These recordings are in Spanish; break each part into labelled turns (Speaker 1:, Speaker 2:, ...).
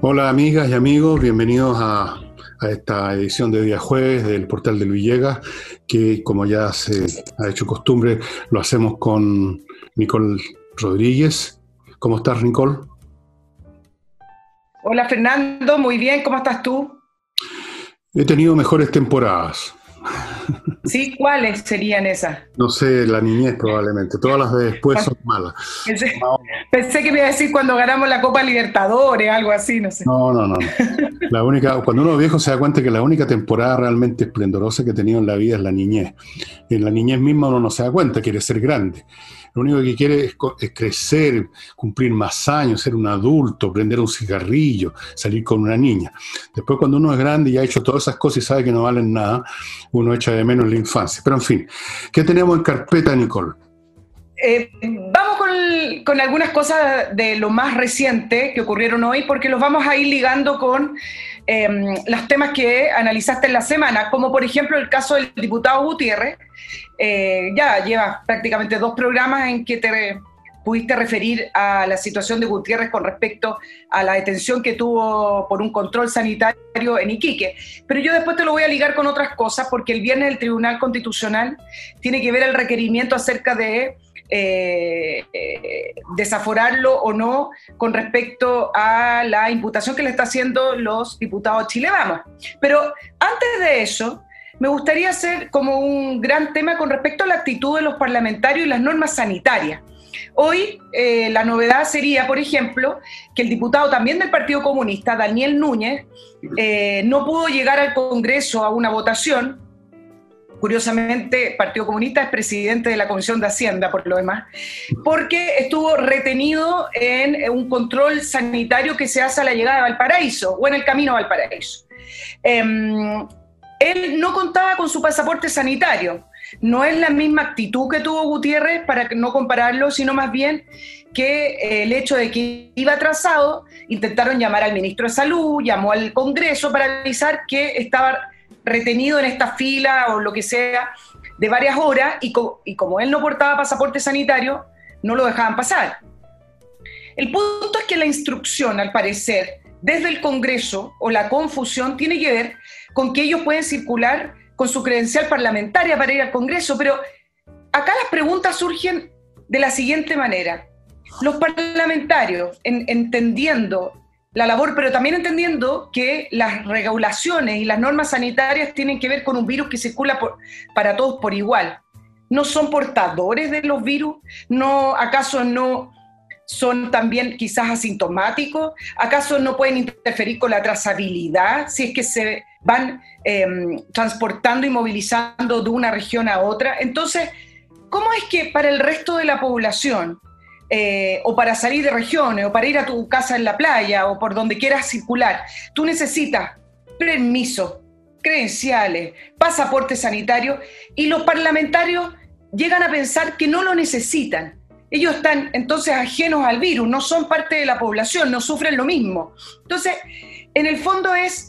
Speaker 1: Hola amigas y amigos, bienvenidos a esta edición de día jueves del Portal de Villegas, que como ya se ha hecho costumbre, lo hacemos con Nicole Rodríguez. ¿Cómo estás, Nicole?
Speaker 2: Hola Fernando, muy bien, ¿cómo estás tú?
Speaker 1: He tenido mejores temporadas.
Speaker 2: Sí, ¿cuáles serían esas?
Speaker 1: No sé, la niñez probablemente. Todas las de después son malas.
Speaker 2: Pensé, pensé que me iba a decir cuando ganamos la Copa Libertadores, algo así, no sé.
Speaker 1: No, no, no, no. Cuando uno es viejo se da cuenta que la única temporada realmente esplendorosa que he tenido en la vida es la niñez. Y en la niñez misma uno no se da cuenta, quiere ser grande. Lo único que quiere es crecer, cumplir más años, ser un adulto, prender un cigarrillo, salir con una niña. Después cuando uno es grande y ha hecho todas esas cosas y sabe que no valen nada, uno echa de menos la infancia. Pero en fin, ¿qué tenemos en carpeta, Nicole?
Speaker 2: Vamos con algunas cosas de lo más reciente que ocurrieron hoy, porque los vamos a ir ligando con los temas que analizaste en la semana, como por ejemplo el caso del diputado Gutiérrez. Ya llevas prácticamente 2 programas en que te pudiste referir a la situación de Gutiérrez con respecto a la detención que tuvo por un control sanitario en Iquique. Pero yo después te lo voy a ligar con otras cosas, porque el viernes el Tribunal Constitucional tiene que ver el requerimiento acerca de desaforarlo o no con respecto a la imputación que le está haciendo los diputados Chile Vamos. Pero antes de eso, me gustaría hacer como un gran tema con respecto a la actitud de los parlamentarios y las normas sanitarias. Hoy la novedad sería, por ejemplo, que el diputado también del Partido Comunista, Daniel Núñez, no pudo llegar al Congreso a una votación. Curiosamente, el Partido Comunista es presidente de la Comisión de Hacienda, por lo demás, porque estuvo retenido en un control sanitario que se hace a la llegada de Valparaíso, o en el camino a Valparaíso. Él no contaba con su pasaporte sanitario. No es la misma actitud que tuvo Gutiérrez, para no compararlo, sino más bien que el hecho de que iba atrasado, intentaron llamar al ministro de Salud, llamó al Congreso para avisar que estaba retenido en esta fila o lo que sea de varias horas, y como él no portaba pasaporte sanitario, no lo dejaban pasar. El punto es que la instrucción, al parecer, desde el Congreso, o la confusión, tiene que ver con que ellos pueden circular con su credencial parlamentaria para ir al Congreso, pero acá las preguntas surgen de la siguiente manera. Los parlamentarios, entendiendo la labor, pero también entendiendo que las regulaciones y las normas sanitarias tienen que ver con un virus que circula para todos por igual, ¿no son portadores de los virus? ¿Acaso no son también quizás asintomáticos? ¿Acaso no pueden interferir con la trazabilidad si es que se van transportando y movilizando de una región a otra? Entonces, ¿cómo es que para el resto de la población, o para salir de regiones, o para ir a tu casa en la playa, o por donde quieras circular, tú necesitas permiso, credenciales, pasaporte sanitario, y los parlamentarios llegan a pensar que no lo necesitan? Ellos están entonces ajenos al virus, no son parte de la población, no sufren lo mismo. Entonces, en el fondo es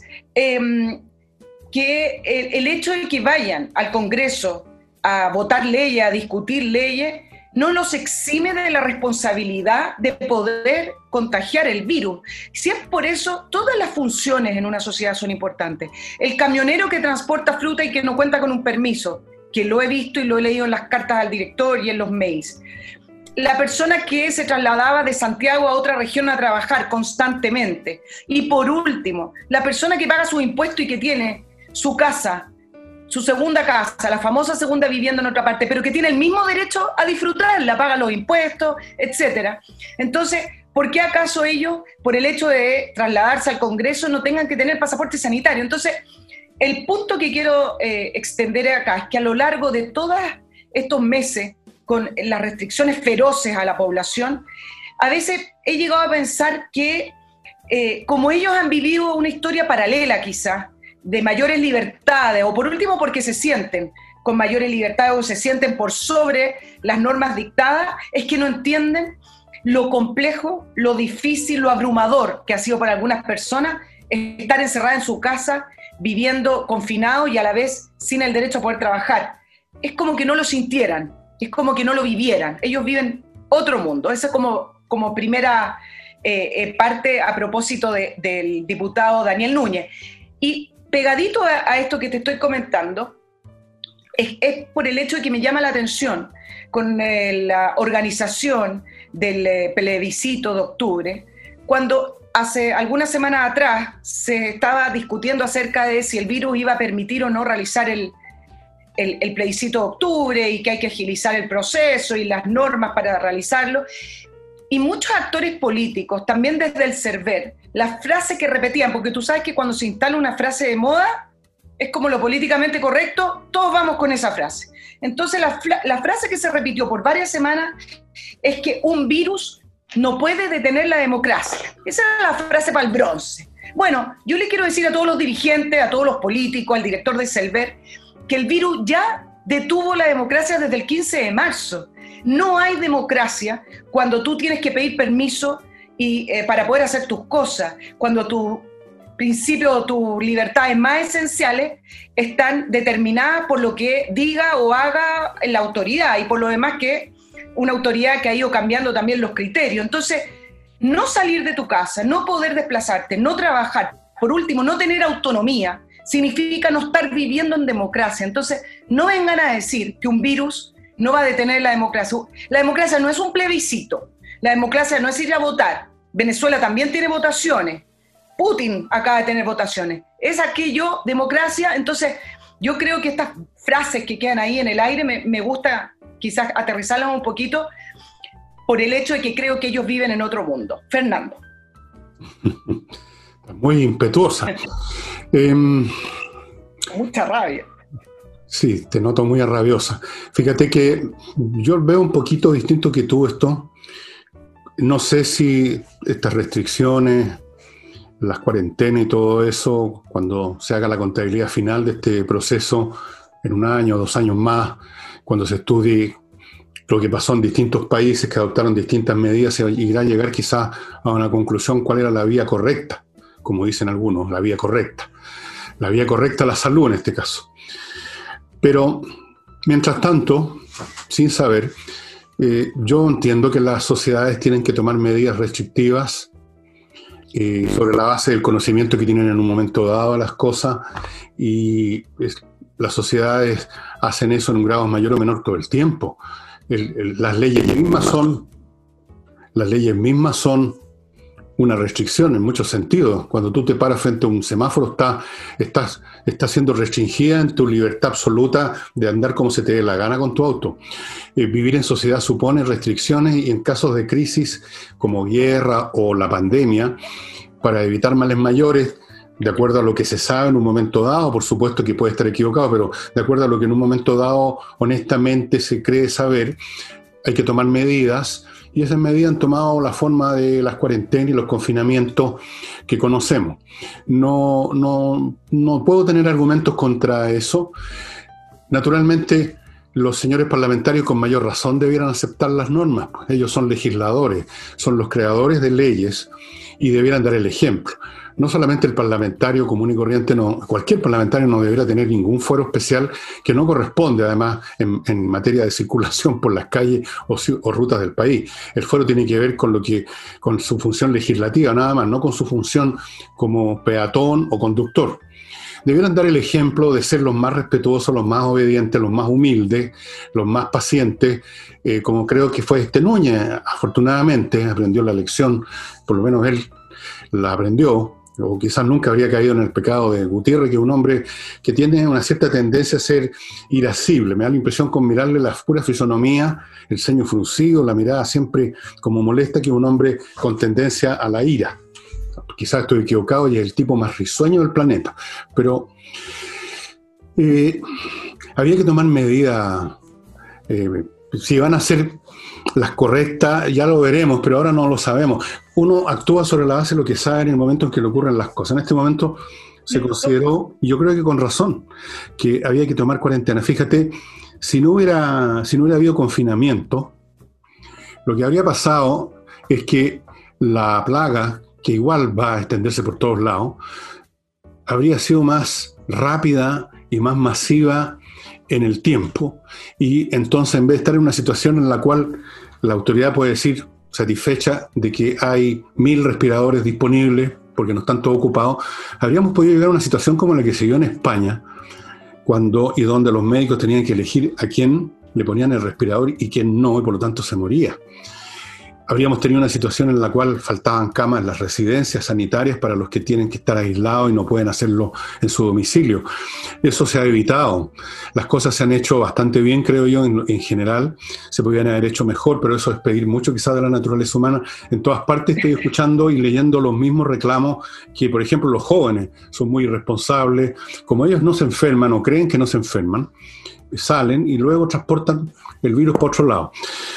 Speaker 2: que el hecho de que vayan al Congreso a votar leyes, a discutir leyes, no los exime de la responsabilidad de poder contagiar el virus. Si es por eso, todas las funciones en una sociedad son importantes. El camionero que transporta fruta y que no cuenta con un permiso, que lo he visto y lo he leído en las cartas al director y en los mails. La persona que se trasladaba de Santiago a otra región a trabajar constantemente. Y por último, la persona que paga sus impuestos y que tiene su casa, su segunda casa, la famosa segunda vivienda en otra parte, pero que tiene el mismo derecho a disfrutarla, paga los impuestos, etcétera. Entonces, ¿por qué acaso ellos, por el hecho de trasladarse al Congreso, no tengan que tener pasaporte sanitario? Entonces, el punto que quiero extender acá es que a lo largo de todos estos meses, con las restricciones feroces a la población, a veces he llegado a pensar que como ellos han vivido una historia paralela quizás, de mayores libertades, o por último porque se sienten con mayores libertades o se sienten por sobre las normas dictadas, es que no entienden lo complejo, lo difícil, lo abrumador que ha sido para algunas personas estar encerrada en su casa, viviendo confinado y a la vez sin el derecho a poder trabajar. Es como que no lo sintieran, es como que no lo vivieran. Ellos viven otro mundo. Esa es como primera parte a propósito del diputado Daniel Núñez. Y pegadito a esto que te estoy comentando, es por el hecho de que me llama la atención con la organización del plebiscito de octubre, cuando hace algunas semanas atrás se estaba discutiendo acerca de si el virus iba a permitir o no realizar el plebiscito de octubre y que hay que agilizar el proceso y las normas para realizarlo. Y muchos actores políticos, también desde el CERVEL, las frases que repetían, porque tú sabes que cuando se instala una frase de moda, es como lo políticamente correcto, todos vamos con esa frase. Entonces la frase que se repitió por varias semanas es que un virus no puede detener la democracia. Esa era la frase para el bronce. Bueno, yo le quiero decir a todos los dirigentes, a todos los políticos, al director de CERVEL, que el virus ya detuvo la democracia desde el 15 de marzo. No hay democracia cuando tú tienes que pedir permiso para poder hacer tus cosas, cuando tu principios o tus libertades más esenciales están determinadas por lo que diga o haga la autoridad y por lo demás que una autoridad que ha ido cambiando también los criterios. Entonces, no salir de tu casa, no poder desplazarte, no trabajar, por último, no tener autonomía, significa no estar viviendo en democracia. Entonces, no vengan a decir que un virus no va a detener la democracia. La democracia no es un plebiscito, la democracia no es ir a votar. Venezuela también tiene votaciones. Putin acaba de tener votaciones. ¿Es aquello democracia? Entonces, yo creo que estas frases que quedan ahí en el aire me gusta quizás aterrizarlas un poquito por el hecho de que creo que ellos viven en otro mundo. Fernando.
Speaker 1: Muy impetuosa.
Speaker 2: Mucha rabia.
Speaker 1: Sí, te noto muy rabiosa. Fíjate que yo veo un poquito distinto que tú esto. No sé si estas restricciones, las cuarentenas y todo eso, cuando se haga la contabilidad final de este proceso, en 1 año o 2 años más, cuando se estudie lo que pasó en distintos países que adoptaron distintas medidas, se irá a llegar quizás a una conclusión cuál era la vía correcta, como dicen algunos, la vía correcta. La vía correcta a la salud en este caso. Pero, mientras tanto, sin saber, yo entiendo que las sociedades tienen que tomar medidas restrictivas sobre la base del conocimiento que tienen en un momento dado de las cosas, y las sociedades hacen eso en un grado mayor o menor todo el tiempo. Las leyes mismas son una restricción en muchos sentidos. Cuando tú te paras frente a un semáforo, estás siendo restringida en tu libertad absoluta de andar como se te dé la gana con tu auto. Vivir en sociedad supone restricciones, y en casos de crisis como guerra o la pandemia, para evitar males mayores, de acuerdo a lo que se sabe en un momento dado, por supuesto que puede estar equivocado, pero de acuerdo a lo que en un momento dado honestamente se cree saber, hay que tomar medidas. Y esas medidas han tomado la forma de las cuarentenas y los confinamientos que conocemos. No puedo tener argumentos contra eso. Naturalmente, los señores parlamentarios con mayor razón debieran aceptar las normas. Ellos son legisladores, son los creadores de leyes y debieran dar el ejemplo. No solamente el parlamentario común y corriente, cualquier parlamentario no debería tener ningún fuero especial que no corresponde, además, en materia de circulación por las calles o rutas del país. El fuero tiene que ver con su función legislativa, nada más, no con su función como peatón o conductor. Debieran dar el ejemplo de ser los más respetuosos, los más obedientes, los más humildes, los más pacientes, como creo que fue Núñez. Afortunadamente aprendió la lección, por lo menos él la aprendió, o quizás nunca habría caído en el pecado de Gutiérrez, que es un hombre que tiene una cierta tendencia a ser irascible. Me da la impresión, con mirarle la pura fisonomía, el ceño fruncido, la mirada siempre como molesta, que es un hombre con tendencia a la ira. Quizás estoy equivocado y es el tipo más risueño del planeta, pero había que tomar medidas. Si van a ser las correctas, ya lo veremos, pero ahora no lo sabemos. Uno actúa sobre la base de lo que sabe en el momento en que le ocurren las cosas. En este momento se consideró, y yo creo que con razón, que había que tomar cuarentena. Fíjate, si no hubiera habido confinamiento, lo que habría pasado es que la plaga, que igual va a extenderse por todos lados, habría sido más rápida y más masiva en el tiempo, y entonces, en vez de estar en una situación en la cual la autoridad puede decir satisfecha de que hay 1000 respiradores disponibles porque no están todos ocupados, habríamos podido llegar a una situación como la que se dio en España, cuando y donde los médicos tenían que elegir a quién le ponían el respirador y quién no, y por lo tanto se moría. Habríamos tenido una situación en la cual faltaban camas en las residencias sanitarias para los que tienen que estar aislados y no pueden hacerlo en su domicilio. Eso se ha evitado. Las cosas se han hecho bastante bien, creo yo, en general. Se podrían haber hecho mejor, pero eso es pedir mucho quizás de la naturaleza humana. En todas partes estoy escuchando y leyendo los mismos reclamos que, por ejemplo, los jóvenes son muy irresponsables. Como ellos no se enferman o creen que no se enferman, salen y luego transportan el virus para otro lado.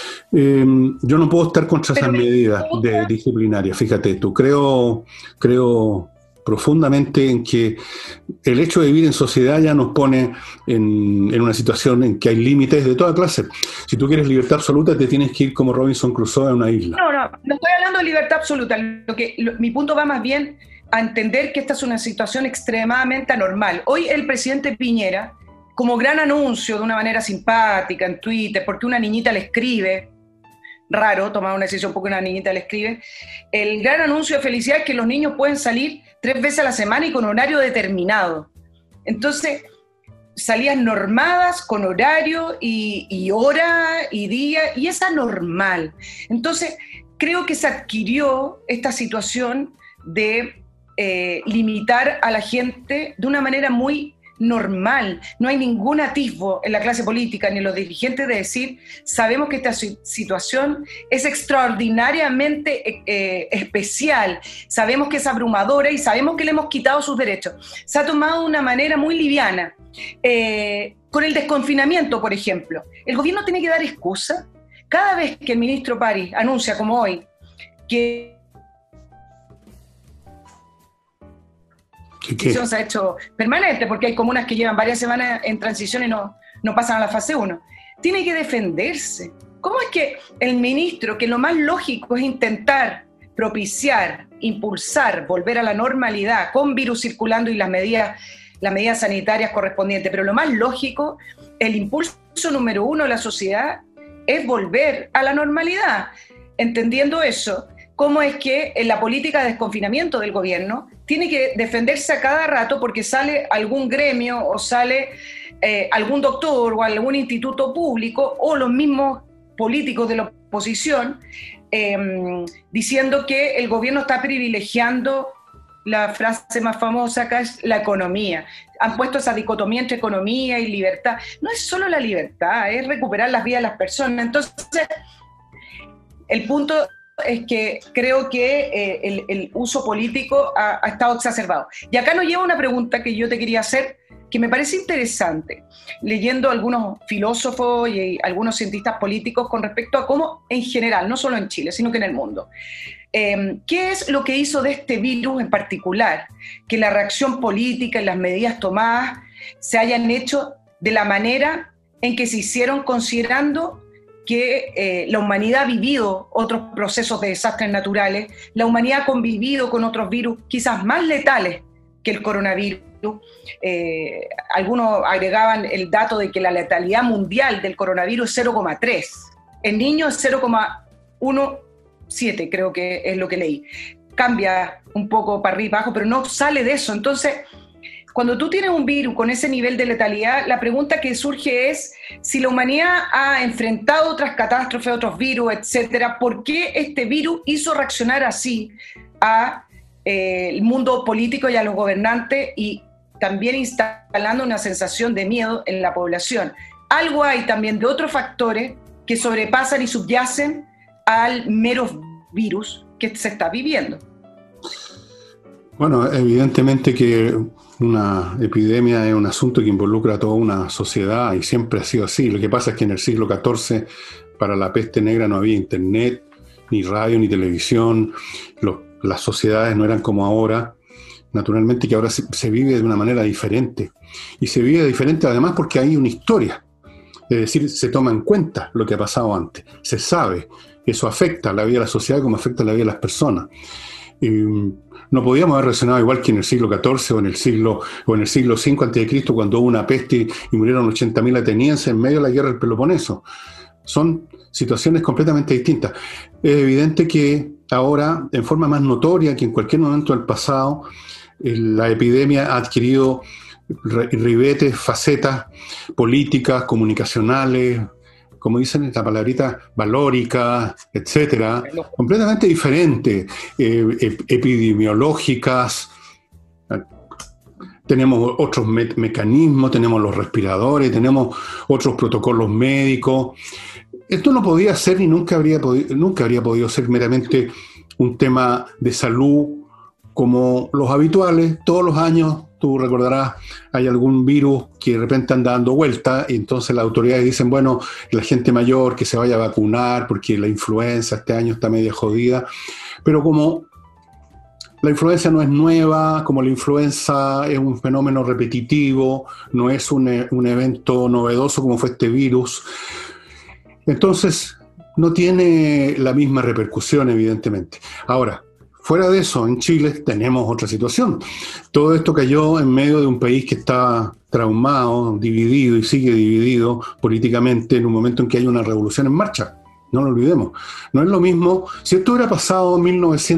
Speaker 1: Yo no puedo estar contra esas medidas disciplinarias, fíjate tú. Creo profundamente en que el hecho de vivir en sociedad ya nos pone en una situación en que hay límites de toda clase. Si tú quieres libertad absoluta, te tienes que ir como Robinson Crusoe a una isla.
Speaker 2: No estoy hablando de libertad absoluta. Mi punto va más bien a entender que esta es una situación extremadamente anormal. Hoy el presidente Piñera, como gran anuncio, de una manera simpática en Twitter, porque una niñita le escribe, raro tomar una decisión porque una niñita le escribe, el gran anuncio de felicidad es que los niños pueden salir 3 veces a la semana y con horario determinado. Entonces, salidas normadas, con horario y hora y día, y es anormal. Entonces, creo que se adquirió esta situación de limitar a la gente de una manera muy normal. No hay ningún atisbo en la clase política ni en los dirigentes de decir, sabemos que esta situación es extraordinariamente especial, sabemos que es abrumadora y sabemos que le hemos quitado sus derechos. Se ha tomado de una manera muy liviana. Con el desconfinamiento, por ejemplo, el gobierno tiene que dar excusa. Cada vez que el ministro París anuncia, como hoy, que ¿Qué? Se ha hecho permanente, porque hay comunas que llevan varias semanas en transición y no pasan a la fase 1. Tiene que defenderse. ¿Cómo es que el ministro, que lo más lógico es intentar propiciar, impulsar, volver a la normalidad con virus circulando y las medidas sanitarias correspondientes, pero lo más lógico, el impulso número 1 de la sociedad es volver a la normalidad? Entendiendo eso, ¿cómo es que en la política de desconfinamiento del gobierno tiene que defenderse a cada rato porque sale algún gremio o sale algún doctor o algún instituto público o los mismos políticos de la oposición diciendo que el gobierno está privilegiando? La frase más famosa acá es la economía. Han puesto esa dicotomía entre economía y libertad. No es solo la libertad, es recuperar las vidas de las personas. Entonces, el punto es que creo que el uso político ha estado exacerbado. Y acá nos lleva una pregunta que yo te quería hacer, que me parece interesante, leyendo algunos filósofos y algunos cientistas políticos con respecto a cómo en general, no solo en Chile, sino que en el mundo, ¿qué es lo que hizo de este virus en particular que la reacción política y las medidas tomadas se hayan hecho de la manera en que se hicieron, considerando que la humanidad ha vivido otros procesos de desastres naturales, la humanidad ha convivido con otros virus quizás más letales que el coronavirus? Algunos agregaban el dato de que la letalidad mundial del coronavirus es 0,3. En niños es 0,17, creo que es lo que leí. Cambia un poco para arriba y abajo, pero no sale de eso. Entonces, cuando tú tienes un virus con ese nivel de letalidad, la pregunta que surge es si la humanidad ha enfrentado otras catástrofes, otros virus, etcétera, ¿por qué este virus hizo reaccionar así a el mundo político y a los gobernantes, y también instalando una sensación de miedo en la población? Algo hay también de otros factores que sobrepasan y subyacen al mero virus que se está viviendo.
Speaker 1: Bueno, evidentemente que una epidemia es un asunto que involucra a toda una sociedad y siempre ha sido así. Lo que pasa es que en el siglo XIV, para la peste negra, no había internet, ni radio, ni televisión. Las sociedades no eran como ahora. Naturalmente que ahora se vive de una manera diferente. Y se vive diferente además porque hay una historia. Es decir, se toma en cuenta lo que ha pasado antes. Se sabe que eso afecta a la vida de la sociedad como afecta a la vida de las personas. No podíamos haber reaccionado igual que en el siglo XIV o en el siglo V a.C., cuando hubo una peste y murieron 80.000 atenienses en medio de la guerra del Peloponeso. Son situaciones completamente distintas. Es evidente que ahora, en forma más notoria que en cualquier momento del pasado, la epidemia ha adquirido ribetes, facetas políticas, comunicacionales, como dicen la palabrita, valóricas, etcétera, completamente diferentes, epidemiológicas. Tenemos otros mecanismos, tenemos los respiradores, tenemos otros protocolos médicos. Esto no podía ser y nunca habría podido ser meramente un tema de salud como los habituales. Todos los años, tú recordarás, hay algún virus que de repente anda dando vuelta y entonces las autoridades dicen, bueno, la gente mayor que se vaya a vacunar porque la influenza este año está media jodida. Pero como la influenza no es nueva, como la influenza es un fenómeno repetitivo, no es un evento novedoso como fue este virus, entonces no tiene la misma repercusión, evidentemente. Ahora, fuera de eso, en Chile tenemos otra situación. Todo esto cayó en medio de un país que está traumado, dividido y sigue dividido políticamente en un momento en que hay una revolución en marcha. No lo olvidemos. No es lo mismo, si esto hubiera pasado en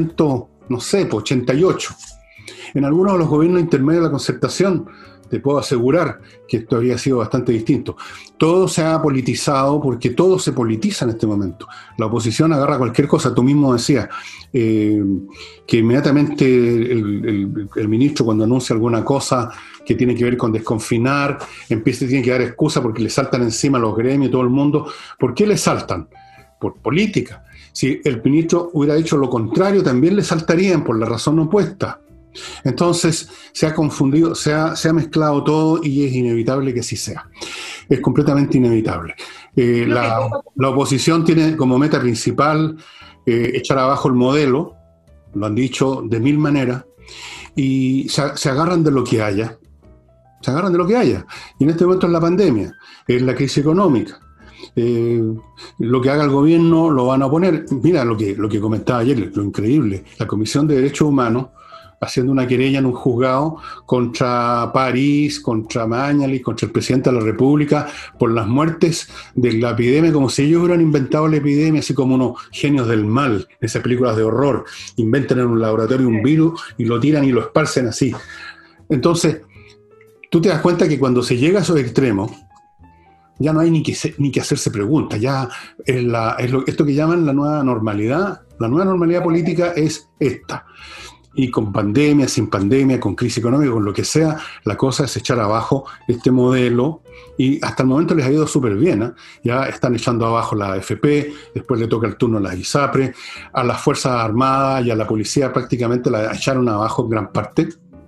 Speaker 1: 1988, en algunos de los gobiernos intermedios de la Concertación, te puedo asegurar que esto habría sido bastante distinto. Todo se ha politizado porque todo se politiza en este momento. La oposición agarra cualquier cosa. Tú mismo decías que inmediatamente el ministro, cuando anuncia alguna cosa que tiene que ver con desconfinar, tiene que dar excusa porque le saltan encima los gremios y todo el mundo. ¿Por qué le saltan? Por política. Si el ministro hubiera dicho lo contrario, también le saltarían por la razón opuesta. Entonces se ha confundido, se ha mezclado todo y es inevitable que así sea. Es completamente inevitable. La oposición tiene como meta principal echar abajo el modelo, lo han dicho de mil maneras, y se agarran de lo que haya. Se agarran de lo que haya. Y en este momento es la pandemia, es la crisis económica. Lo que haga el gobierno lo van a oponer. Mira lo que comentaba ayer, lo increíble. La Comisión de Derechos Humanos haciendo una querella en un juzgado contra París, contra Mañalich, contra el presidente de la República, por las muertes de la epidemia, como si ellos hubieran inventado la epidemia, así como unos genios del mal, esas películas de horror, inventan en un laboratorio un virus y lo tiran y lo esparcen así. Entonces, tú te das cuenta que cuando se llega a esos extremos, ya no hay ni que hacerse preguntas, ya esto que llaman la nueva normalidad política es esta. Y con pandemia, sin pandemia, con crisis económica, con lo que sea, la cosa es echar abajo este modelo y hasta el momento les ha ido súper bien, ¿eh? Ya están echando abajo la AFP, después le toca el turno a las ISAPRE, a las Fuerzas Armadas y a la policía prácticamente la echaron abajo en gran parte.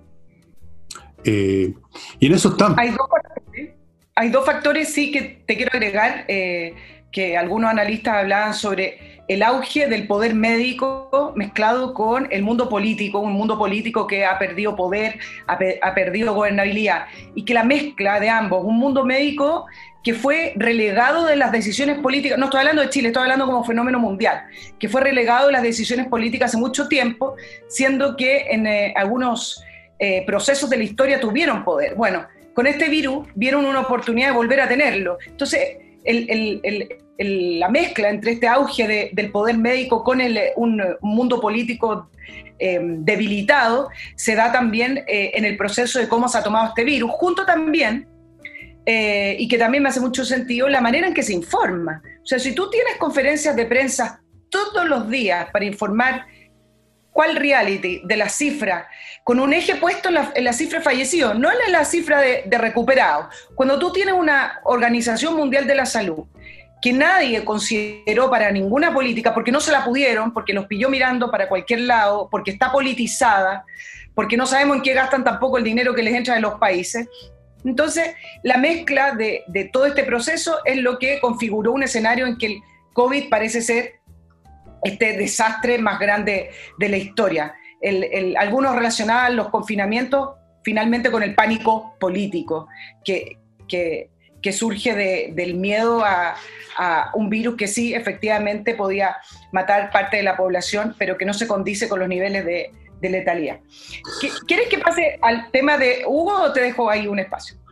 Speaker 1: Y en eso están.
Speaker 2: Hay dos factores, sí, que te quiero agregar, que algunos analistas hablaban sobre el auge del poder médico mezclado con el mundo político, un mundo político que ha perdido poder, ha perdido gobernabilidad, y que la mezcla de ambos, un mundo médico que fue relegado de las decisiones políticas, no estoy hablando de Chile, estoy hablando como fenómeno mundial, que fue relegado de las decisiones políticas hace mucho tiempo, siendo que en algunos procesos de la historia tuvieron poder. Bueno, con este virus vieron una oportunidad de volver a tenerlo. Entonces, la mezcla entre este auge del poder médico con un mundo político debilitado se da también en el proceso de cómo se ha tomado este virus, junto también, y que también me hace mucho sentido, la manera en que se informa. O sea, si tú tienes conferencias de prensa todos los días para informar cuál reality de la cifra, con un eje puesto en la cifra de fallecidos, no en la cifra de recuperados. Cuando tú tienes una Organización Mundial de la Salud que nadie consideró para ninguna política, porque no se la pudieron, porque los pilló mirando para cualquier lado, porque está politizada, porque no sabemos en qué gastan tampoco el dinero que les entra de los países. Entonces, la mezcla de todo este proceso es lo que configuró un escenario en que el COVID parece ser este desastre más grande de la historia. Algunos relacionaban los confinamientos finalmente con el pánico político, que surge del miedo a un virus que sí efectivamente podía matar parte de la población, pero que no se condice con los niveles de letalidad. ¿Quieres que pase al tema de Hugo o te dejo ahí un espacio?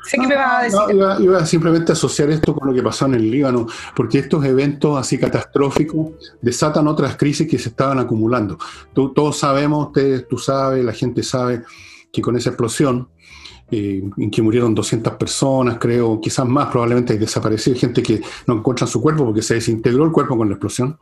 Speaker 2: Sé que me vas a decir.
Speaker 1: Iba simplemente a asociar esto con lo que pasó en el Líbano, porque estos eventos así catastróficos desatan otras crisis que se estaban acumulando. Todos sabemos, tú sabes, la gente sabe que con esa explosión, en que murieron 200 personas, creo, quizás más, probablemente hay desaparecido, gente que no encuentran su cuerpo porque se desintegró el cuerpo con la explosión.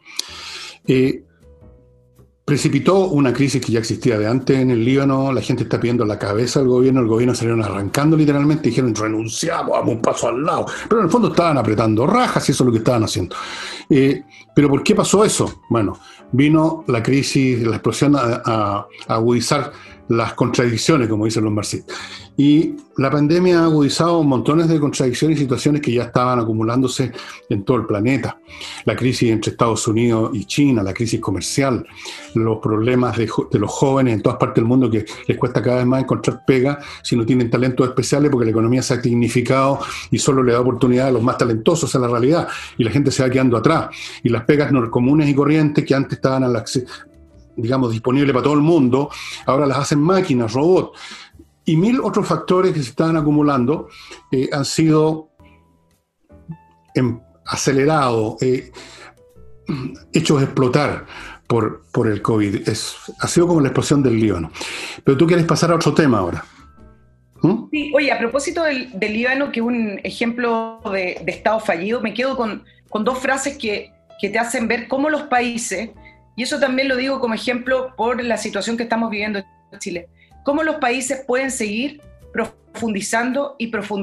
Speaker 1: Precipitó una crisis que ya existía de antes en el Líbano. La gente está pidiendo la cabeza del gobierno, el gobierno salieron arrancando literalmente, dijeron renunciamos, vamos un paso al lado, pero en el fondo estaban apretando rajas y eso es lo que estaban haciendo. Pero ¿por qué pasó eso? Bueno, vino la crisis, la explosión a agudizar las contradicciones, como dicen los marxistas. Y la pandemia ha agudizado montones de contradicciones y situaciones que ya estaban acumulándose en todo el planeta. La crisis entre Estados Unidos y China, la crisis comercial, los problemas de los jóvenes en todas partes del mundo que les cuesta cada vez más encontrar pega si no tienen talentos especiales porque la economía se ha dignificado y solo le da oportunidad a los más talentosos en la realidad y la gente se va quedando atrás. Y las pegas no comunes y corrientes que antes estaban digamos, disponibles para todo el mundo, ahora las hacen máquinas, robots. Y mil otros factores que se estaban acumulando han sido acelerados, hechos explotar por el COVID. Ha sido como la explosión del Líbano. Pero tú quieres pasar a otro tema ahora.
Speaker 2: Sí, oye, a propósito del Líbano, que es un ejemplo de Estado fallido, me quedo con dos frases que te hacen ver cómo los países, y eso también lo digo como ejemplo por la situación que estamos viviendo en Chile, cómo los países pueden seguir profundizando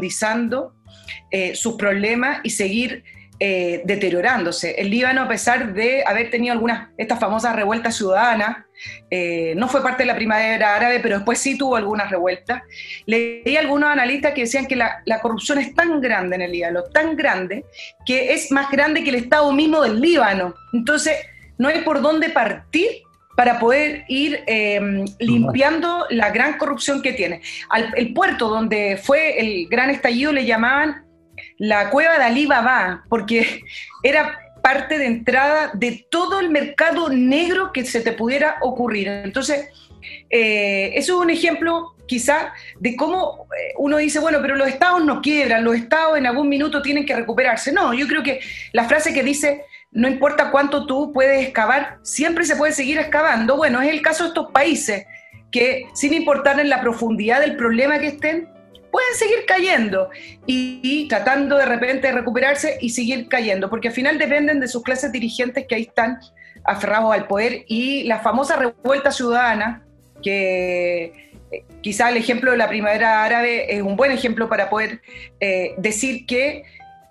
Speaker 2: sus problemas y seguir deteriorándose. El Líbano, a pesar de haber tenido estas famosas revueltas ciudadanas, no fue parte de la primavera árabe, pero después sí tuvo algunas revueltas. Leí a algunos analistas que decían que la corrupción es tan grande en el Líbano, tan grande, que es más grande que el Estado mismo del Líbano. Entonces, no hay por dónde partir para poder ir limpiando la gran corrupción que tiene. El puerto donde fue el gran estallido le llamaban la cueva de Alí Baba, porque era parte de entrada de todo el mercado negro que se te pudiera ocurrir. Entonces, eso es un ejemplo quizá de cómo uno dice, bueno, pero los estados no quiebran, los estados en algún minuto tienen que recuperarse. No, yo creo que la frase que dice, no importa cuánto tú puedes excavar, siempre se puede seguir excavando. Bueno, es el caso de estos países que, sin importar en la profundidad del problema que estén, pueden seguir cayendo y tratando de repente de recuperarse y seguir cayendo, porque al final dependen de sus clases dirigentes que ahí están aferrados al poder. Y la famosa revuelta ciudadana, que quizá el ejemplo de la primavera árabe es un buen ejemplo para poder decir que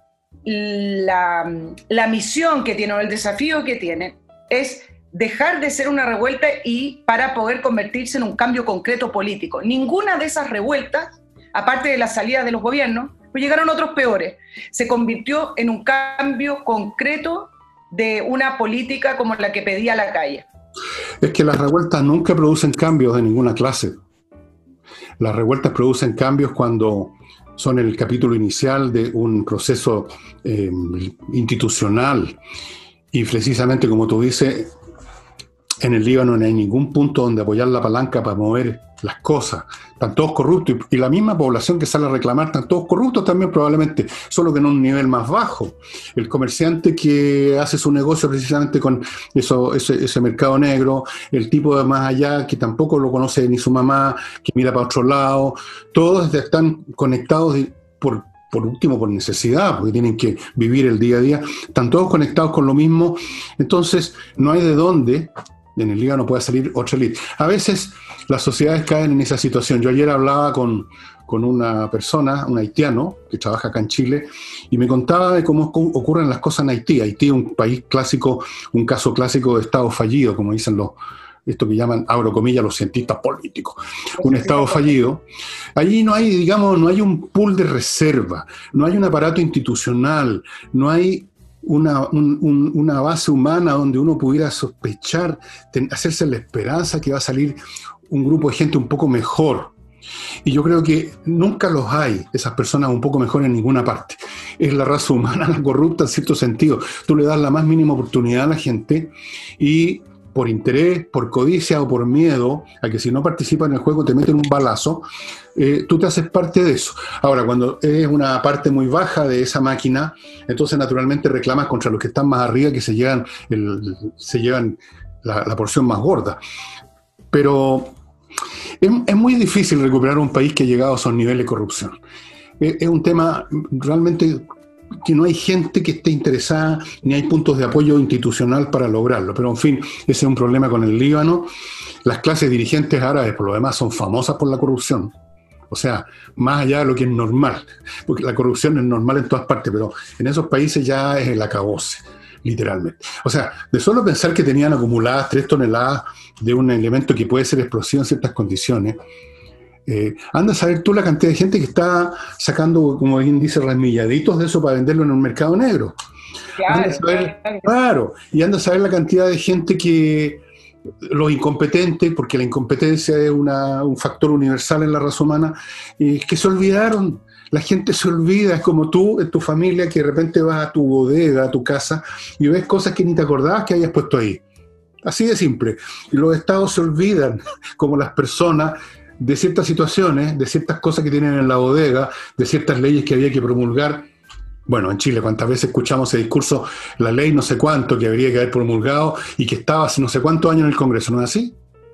Speaker 2: la misión que tiene o el desafío que tiene es dejar de ser una revuelta y para poder convertirse en un cambio concreto político. Ninguna de esas revueltas, aparte de la salida de los gobiernos, pues llegaron otros peores. Se convirtió en un cambio concreto de una política como la que pedía la calle.
Speaker 1: Es que las revueltas nunca producen cambios de ninguna clase. Las revueltas producen cambios cuando son el capítulo inicial de un proceso institucional. Y precisamente, como tú dices, en el Líbano no hay ningún punto donde apoyar la palanca para mover las cosas. Están todos corruptos y la misma población que sale a reclamar están todos corruptos también probablemente, solo que en un nivel más bajo. El comerciante que hace su negocio precisamente con ese mercado negro, el tipo de más allá que tampoco lo conoce ni su mamá, que mira para otro lado, todos están conectados por último por necesidad, porque tienen que vivir el día a día, están todos conectados con lo mismo. Entonces no hay de dónde en el Líbano pueda salir otra élite. A veces las sociedades caen en esa situación. Yo ayer hablaba con una persona, un haitiano, que trabaja acá en Chile, y me contaba de cómo ocurren las cosas en Haití. Haití es un país clásico, un caso clásico de estado fallido, como dicen esto que llaman, abro comillas, los cientistas políticos. Un estado fallido. Allí no hay, digamos, no hay un pool de reserva, no hay un aparato institucional, no hay una base humana donde uno pudiera sospechar, hacerse la esperanza que va a salir un grupo de gente un poco mejor. Y yo creo que nunca los hay, esas personas un poco mejor en ninguna parte. Es la raza humana la corrupta en cierto sentido. Tú le das la más mínima oportunidad a la gente y por interés, por codicia o por miedo a que si no participas en el juego te meten un balazo, tú te haces parte de eso. Ahora, cuando es una parte muy baja de esa máquina, entonces naturalmente reclamas contra los que están más arriba, que se llevan la porción más gorda. Pero es muy difícil recuperar un país que ha llegado a esos niveles de corrupción. Es un tema realmente que no hay gente que esté interesada, ni hay puntos de apoyo institucional para lograrlo. Pero en fin, ese es un problema con el Líbano. Las clases dirigentes árabes, por lo demás, son famosas por la corrupción. O sea, más allá de lo que es normal, porque la corrupción es normal en todas partes, pero en esos países ya es el acabose, literalmente. O sea, de solo pensar que tenían acumuladas 3 toneladas de un elemento que puede ser explosivo en ciertas condiciones, anda a saber tú la cantidad de gente que está sacando, como bien dice, rasmilladitos de eso para venderlo en un mercado negro. Claro, y anda a saber la cantidad de gente que, los incompetentes, porque la incompetencia es un factor universal en la raza humana, que se olvidaron. La gente se olvida, es como tú, en tu familia, que de repente vas a tu bodega, a tu casa, y ves cosas que ni te acordabas que hayas puesto ahí. Así de simple. Y los estados se olvidan, como las personas, de ciertas situaciones, de ciertas cosas que tienen en la bodega, de ciertas leyes que había que promulgar. Bueno, en Chile, ¿cuántas veces escuchamos ese discurso? La ley no sé cuánto que habría que haber promulgado y que estaba hace no sé cuántos años en el Congreso, ¿no es así?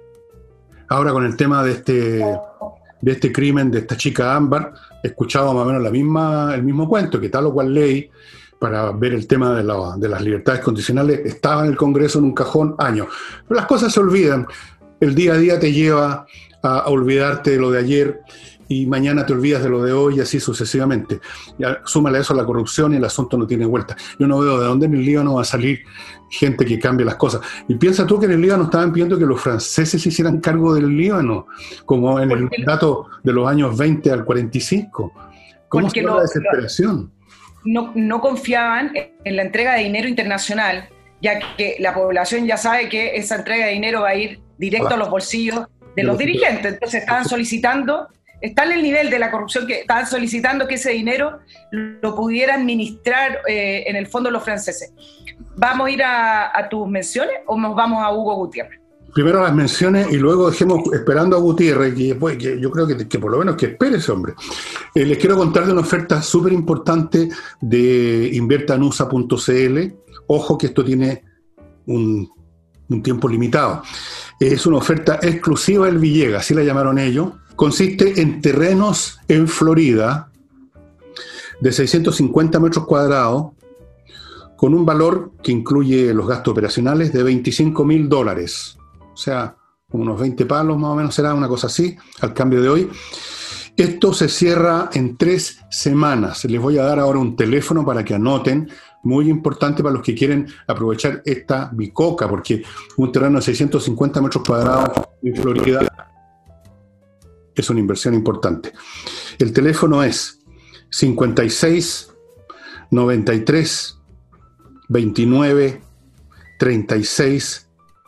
Speaker 1: Ahora con el tema de este crimen de esta chica Ámbar, he escuchado más o menos el mismo cuento, que tal o cual ley para ver el tema de las libertades condicionales estaba en el Congreso en un cajón años. Pero las cosas se olvidan. El día a día te lleva a olvidarte de lo de ayer y mañana te olvidas de lo de hoy y así sucesivamente. Ya, súmale a eso la corrupción y el asunto no tiene vuelta. Yo no veo de dónde en el Líbano va a salir gente que cambie las cosas. Y piensa tú que en el Líbano estaban pidiendo que los franceses se hicieran cargo del Líbano, como en el dato de los años 20 al 45. ¿Cómo se llama la desesperación?
Speaker 2: No confiaban en la entrega de dinero internacional, ya que la población ya sabe que esa entrega de dinero va a ir directo a los bolsillos de los dirigentes. Entonces estaban solicitando, está en el nivel de la corrupción que estaban solicitando que ese dinero lo pudieran administrar en el fondo los franceses. ¿Vamos a ir a tus menciones o nos vamos a Hugo Gutiérrez?
Speaker 1: Primero las menciones y luego dejemos esperando a Gutiérrez, que yo creo que por lo menos que espere ese hombre. Les quiero contar de una oferta súper importante de invertanusa.cl. Ojo que esto tiene un tiempo limitado. Es una oferta exclusiva del Villegas, así la llamaron ellos. Consiste en terrenos en Florida de 650 metros cuadrados con un valor que incluye los gastos operacionales de $25,000. O sea, unos 20 palos más o menos será, una cosa así, al cambio de hoy. Esto se cierra en 3 semanas. Les voy a dar ahora un teléfono para que anoten, muy importante para los que quieren aprovechar esta bicoca, porque un terreno de 650 metros cuadrados en Florida es una inversión importante. El teléfono es 56 93 29 36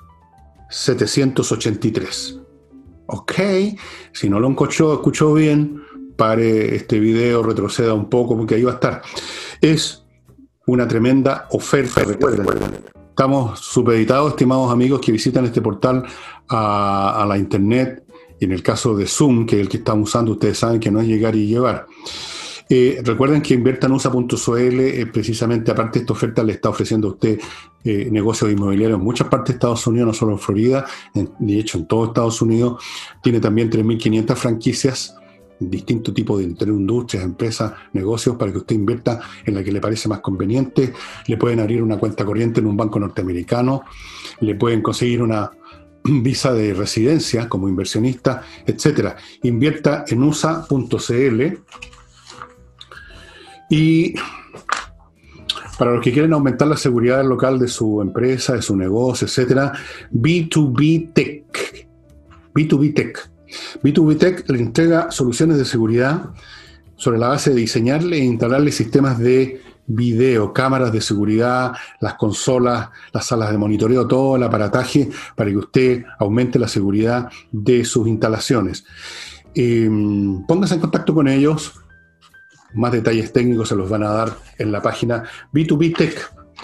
Speaker 1: 783. Ok, si no lo escuchó bien, pare este video, retroceda un poco porque ahí va a estar. Es una tremenda oferta. Recuerden, estamos supeditados, estimados amigos que visitan este portal a la internet, y en el caso de Zoom, que es el que estamos usando, ustedes saben que no es llegar y llevar. Recuerden que invertanusa.cl precisamente, aparte de esta oferta, le está ofreciendo a usted negocios inmobiliarios en muchas partes de Estados Unidos, no solo en Florida, de hecho en todo Estados Unidos. Tiene también 3.500 franquicias, distintos tipos de industrias, empresas, negocios, para que usted invierta en la que le parece más conveniente. Le pueden abrir una cuenta corriente en un banco norteamericano, le pueden conseguir una visa de residencia como inversionista, etcétera. Invierta en USA.cl. Y para los que quieren aumentar la seguridad local de su empresa, de su negocio, etcétera, B2B Tech. B2B Tech. B2B Tech le entrega soluciones de seguridad sobre la base de diseñarle e instalarle sistemas de video, cámaras de seguridad, las consolas, las salas de monitoreo, todo el aparataje para que usted aumente la seguridad de sus instalaciones. Póngase en contacto con ellos. Más detalles técnicos se los van a dar en la página B2B Tech.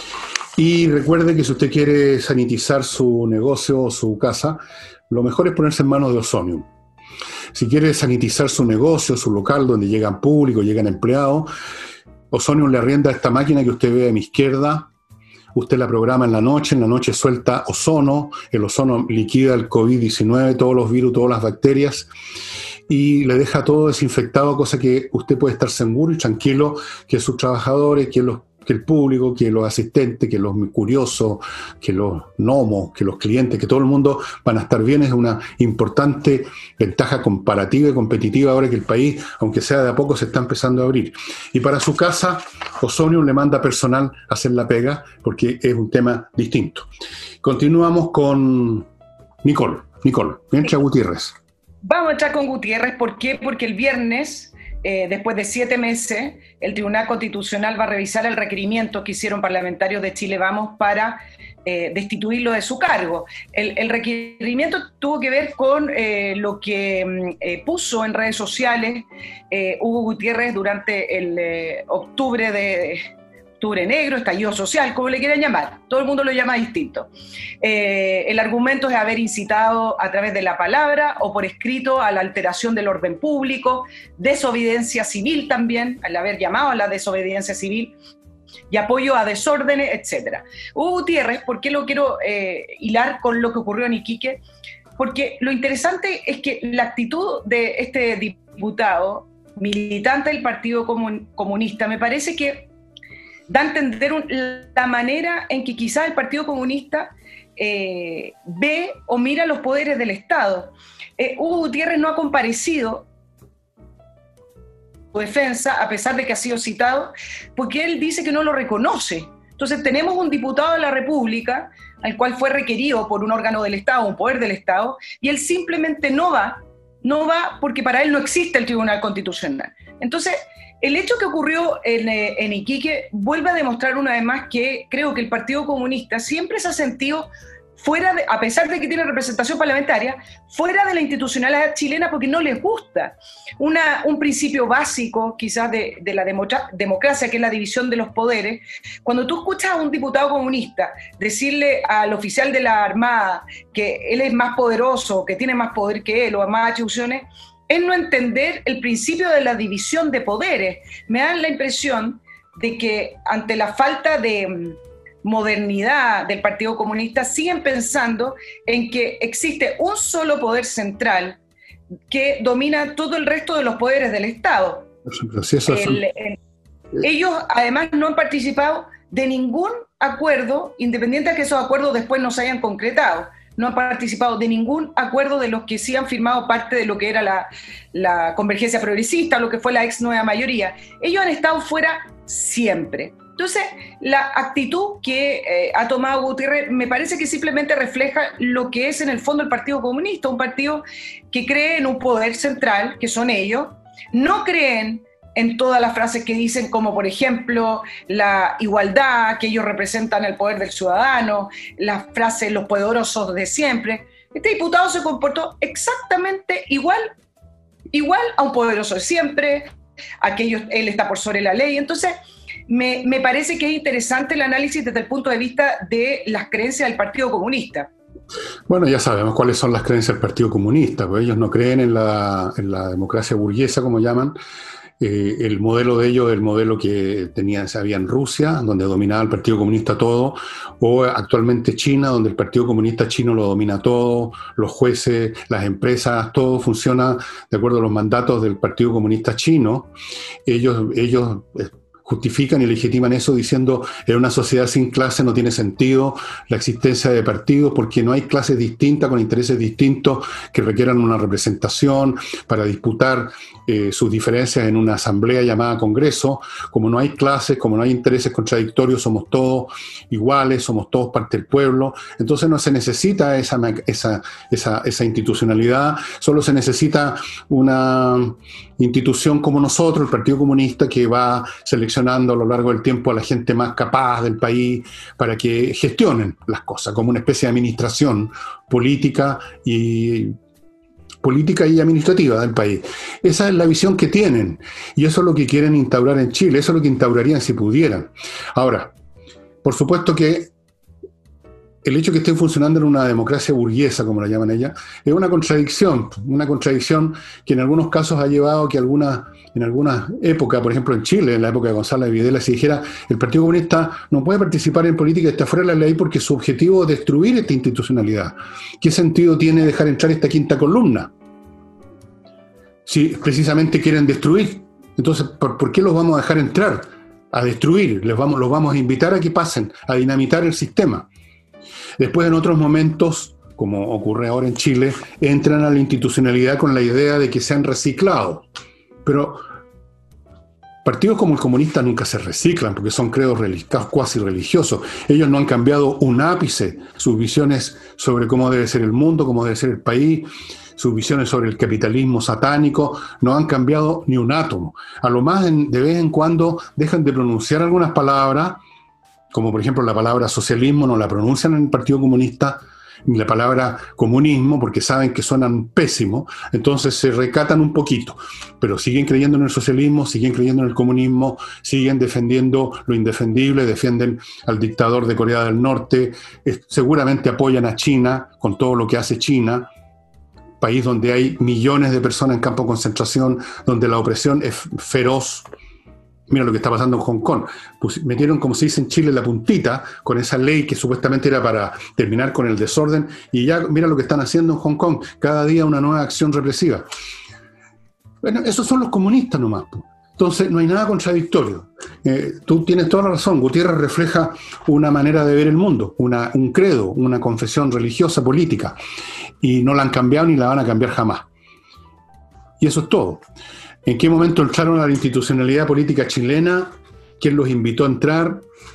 Speaker 1: Y recuerde que si usted quiere sanitizar su negocio o su casa, lo mejor es ponerse en manos de Ozonium. Si quiere sanitizar su negocio, su local donde llegan público, llegan empleados, Ozonium le arrienda esta máquina que usted ve a mi izquierda. Usted la programa en la noche suelta ozono, el ozono liquida el COVID-19, todos los virus, todas las bacterias, y le deja todo desinfectado, cosa que usted puede estar seguro y tranquilo que sus trabajadores, que el público, que los asistentes, que los curiosos, que los gnomos, que los clientes, que todo el mundo van a estar bien. Es una importante ventaja comparativa y competitiva ahora que el país, aunque sea de a poco, se está empezando a abrir. Y para su casa, Ozonium le manda personal a hacer la pega, porque es un tema distinto. Continuamos con Nicole, entra Gutiérrez.
Speaker 2: Vamos a entrar con Gutiérrez. ¿Por qué? Porque el viernes, después de 7 meses, el Tribunal Constitucional va a revisar el requerimiento que hicieron parlamentarios de Chile Vamos para destituirlo de su cargo. El requerimiento tuvo que ver con lo que puso en redes sociales Hugo Gutiérrez durante el octubre negro, estallido social, como le quieran llamar. Todo el mundo lo llama distinto. El argumento es haber incitado a través de la palabra o por escrito a la alteración del orden público, desobediencia civil también, al haber llamado a la desobediencia civil, y apoyo a desórdenes, etc. Hugo Gutiérrez, ¿por qué lo quiero hilar con lo que ocurrió en Iquique? Porque lo interesante es que la actitud de este diputado, militante del Partido Comunista, me parece que da a entender la manera en que quizás el Partido Comunista ve o mira los poderes del Estado. Hugo Gutiérrez no ha comparecido su defensa, a pesar de que ha sido citado, porque él dice que no lo reconoce. Entonces tenemos un diputado de la República, al cual fue requerido por un órgano del Estado, un poder del Estado, y él simplemente no va porque para él no existe el Tribunal Constitucional. Entonces, el hecho que ocurrió en Iquique vuelve a demostrar una vez más que creo que el Partido Comunista siempre se ha sentido a pesar de que tiene representación parlamentaria, fuera de la institucionalidad chilena porque no les gusta. Un principio básico quizás de la democracia, que es la división de los poderes. Cuando tú escuchas a un diputado comunista decirle al oficial de la Armada que él es más poderoso, que tiene más poder que él o más atribuciones, es no entender el principio de la división de poderes. Me da la impresión de que ante la falta de modernidad del Partido Comunista siguen pensando en que existe un solo poder central que domina todo el resto de los poderes del Estado. Ellos además no han participado de ningún acuerdo, independiente de que esos acuerdos después no se hayan concretado. No han participado de ningún acuerdo de los que sí han firmado parte de lo que era la convergencia progresista, lo que fue la ex nueva mayoría. Ellos han estado fuera siempre. Entonces, la actitud que ha tomado Gutiérrez me parece que simplemente refleja lo que es en el fondo el Partido Comunista, un partido que cree en un poder central, que son ellos, no creen en todas las frases que dicen, como por ejemplo la igualdad, que ellos representan el poder del ciudadano, las frases los poderosos de siempre. Este diputado se comportó exactamente igual a un poderoso de siempre, él está por sobre la ley. Entonces, me parece que es interesante el análisis desde el punto de vista de las creencias del Partido Comunista.
Speaker 1: Bueno, ya sabemos cuáles son las creencias del Partido Comunista, pues ellos no creen en la democracia burguesa, como llaman. El modelo de ellos es el modelo que había en Rusia, donde dominaba el Partido Comunista todo, o actualmente China, donde el Partido Comunista chino lo domina todo, los jueces, las empresas, todo funciona de acuerdo a los mandatos del Partido Comunista chino. Ellos justifican y legitiman eso diciendo en una sociedad sin clase no tiene sentido la existencia de partidos porque no hay clases distintas con intereses distintos que requieran una representación para disputar sus diferencias en una asamblea llamada Congreso. Como no hay clases, como no hay intereses contradictorios, somos todos iguales, somos todos parte del pueblo. Entonces no se necesita esa institucionalidad, solo se necesita una institución como nosotros, el Partido Comunista, que va seleccionando a lo largo del tiempo a la gente más capaz del país para que gestionen las cosas, como una especie de administración política y administrativa del país. Esa es la visión que tienen y eso es lo que quieren instaurar en Chile, eso es lo que instaurarían si pudieran. Ahora, por supuesto que el hecho de que estén funcionando en una democracia burguesa, como la llaman ella, es una contradicción que en algunos casos ha llevado a que en algunas épocas, por ejemplo en Chile, en la época de Gonzalo de Videla, se dijera el Partido Comunista no puede participar en política, está fuera de la ley porque su objetivo es destruir esta institucionalidad. ¿Qué sentido tiene dejar entrar esta quinta columna? Si precisamente quieren destruir, entonces ¿por qué los vamos a dejar entrar? A destruir, los vamos a invitar a que pasen, a dinamitar el sistema. Después, en otros momentos, como ocurre ahora en Chile, entran a la institucionalidad con la idea de que se han reciclado. Pero partidos como el comunista nunca se reciclan, porque son credos cuasi religiosos. Ellos no han cambiado un ápice sus visiones sobre cómo debe ser el mundo, cómo debe ser el país, sus visiones sobre el capitalismo satánico, no han cambiado ni un átomo. A lo más, de vez en cuando, dejan de pronunciar algunas palabras, como por ejemplo la palabra socialismo no la pronuncian en el Partido Comunista, ni la palabra comunismo, porque saben que suenan pésimo, entonces se recatan un poquito, pero siguen creyendo en el socialismo, siguen creyendo en el comunismo, siguen defendiendo lo indefendible, defienden al dictador de Corea del Norte, seguramente apoyan a China con todo lo que hace China, país donde hay millones de personas en campo de concentración, donde la opresión es feroz. Mira lo que está pasando en Hong Kong. Pues metieron, como se dice en Chile, la puntita con esa ley que supuestamente era para terminar con el desorden, y ya mira lo que están haciendo en Hong Kong. Cada día una nueva acción represiva. Bueno, esos son los comunistas nomás. Entonces no hay nada contradictorio. Tú tienes toda la razón. Gutiérrez refleja una manera de ver el mundo, un credo, una confesión religiosa, política. Y no la han cambiado ni la van a cambiar jamás. Y eso es todo. ¿En qué momento entraron a la institucionalidad política chilena? ¿Quién los invitó a entrar?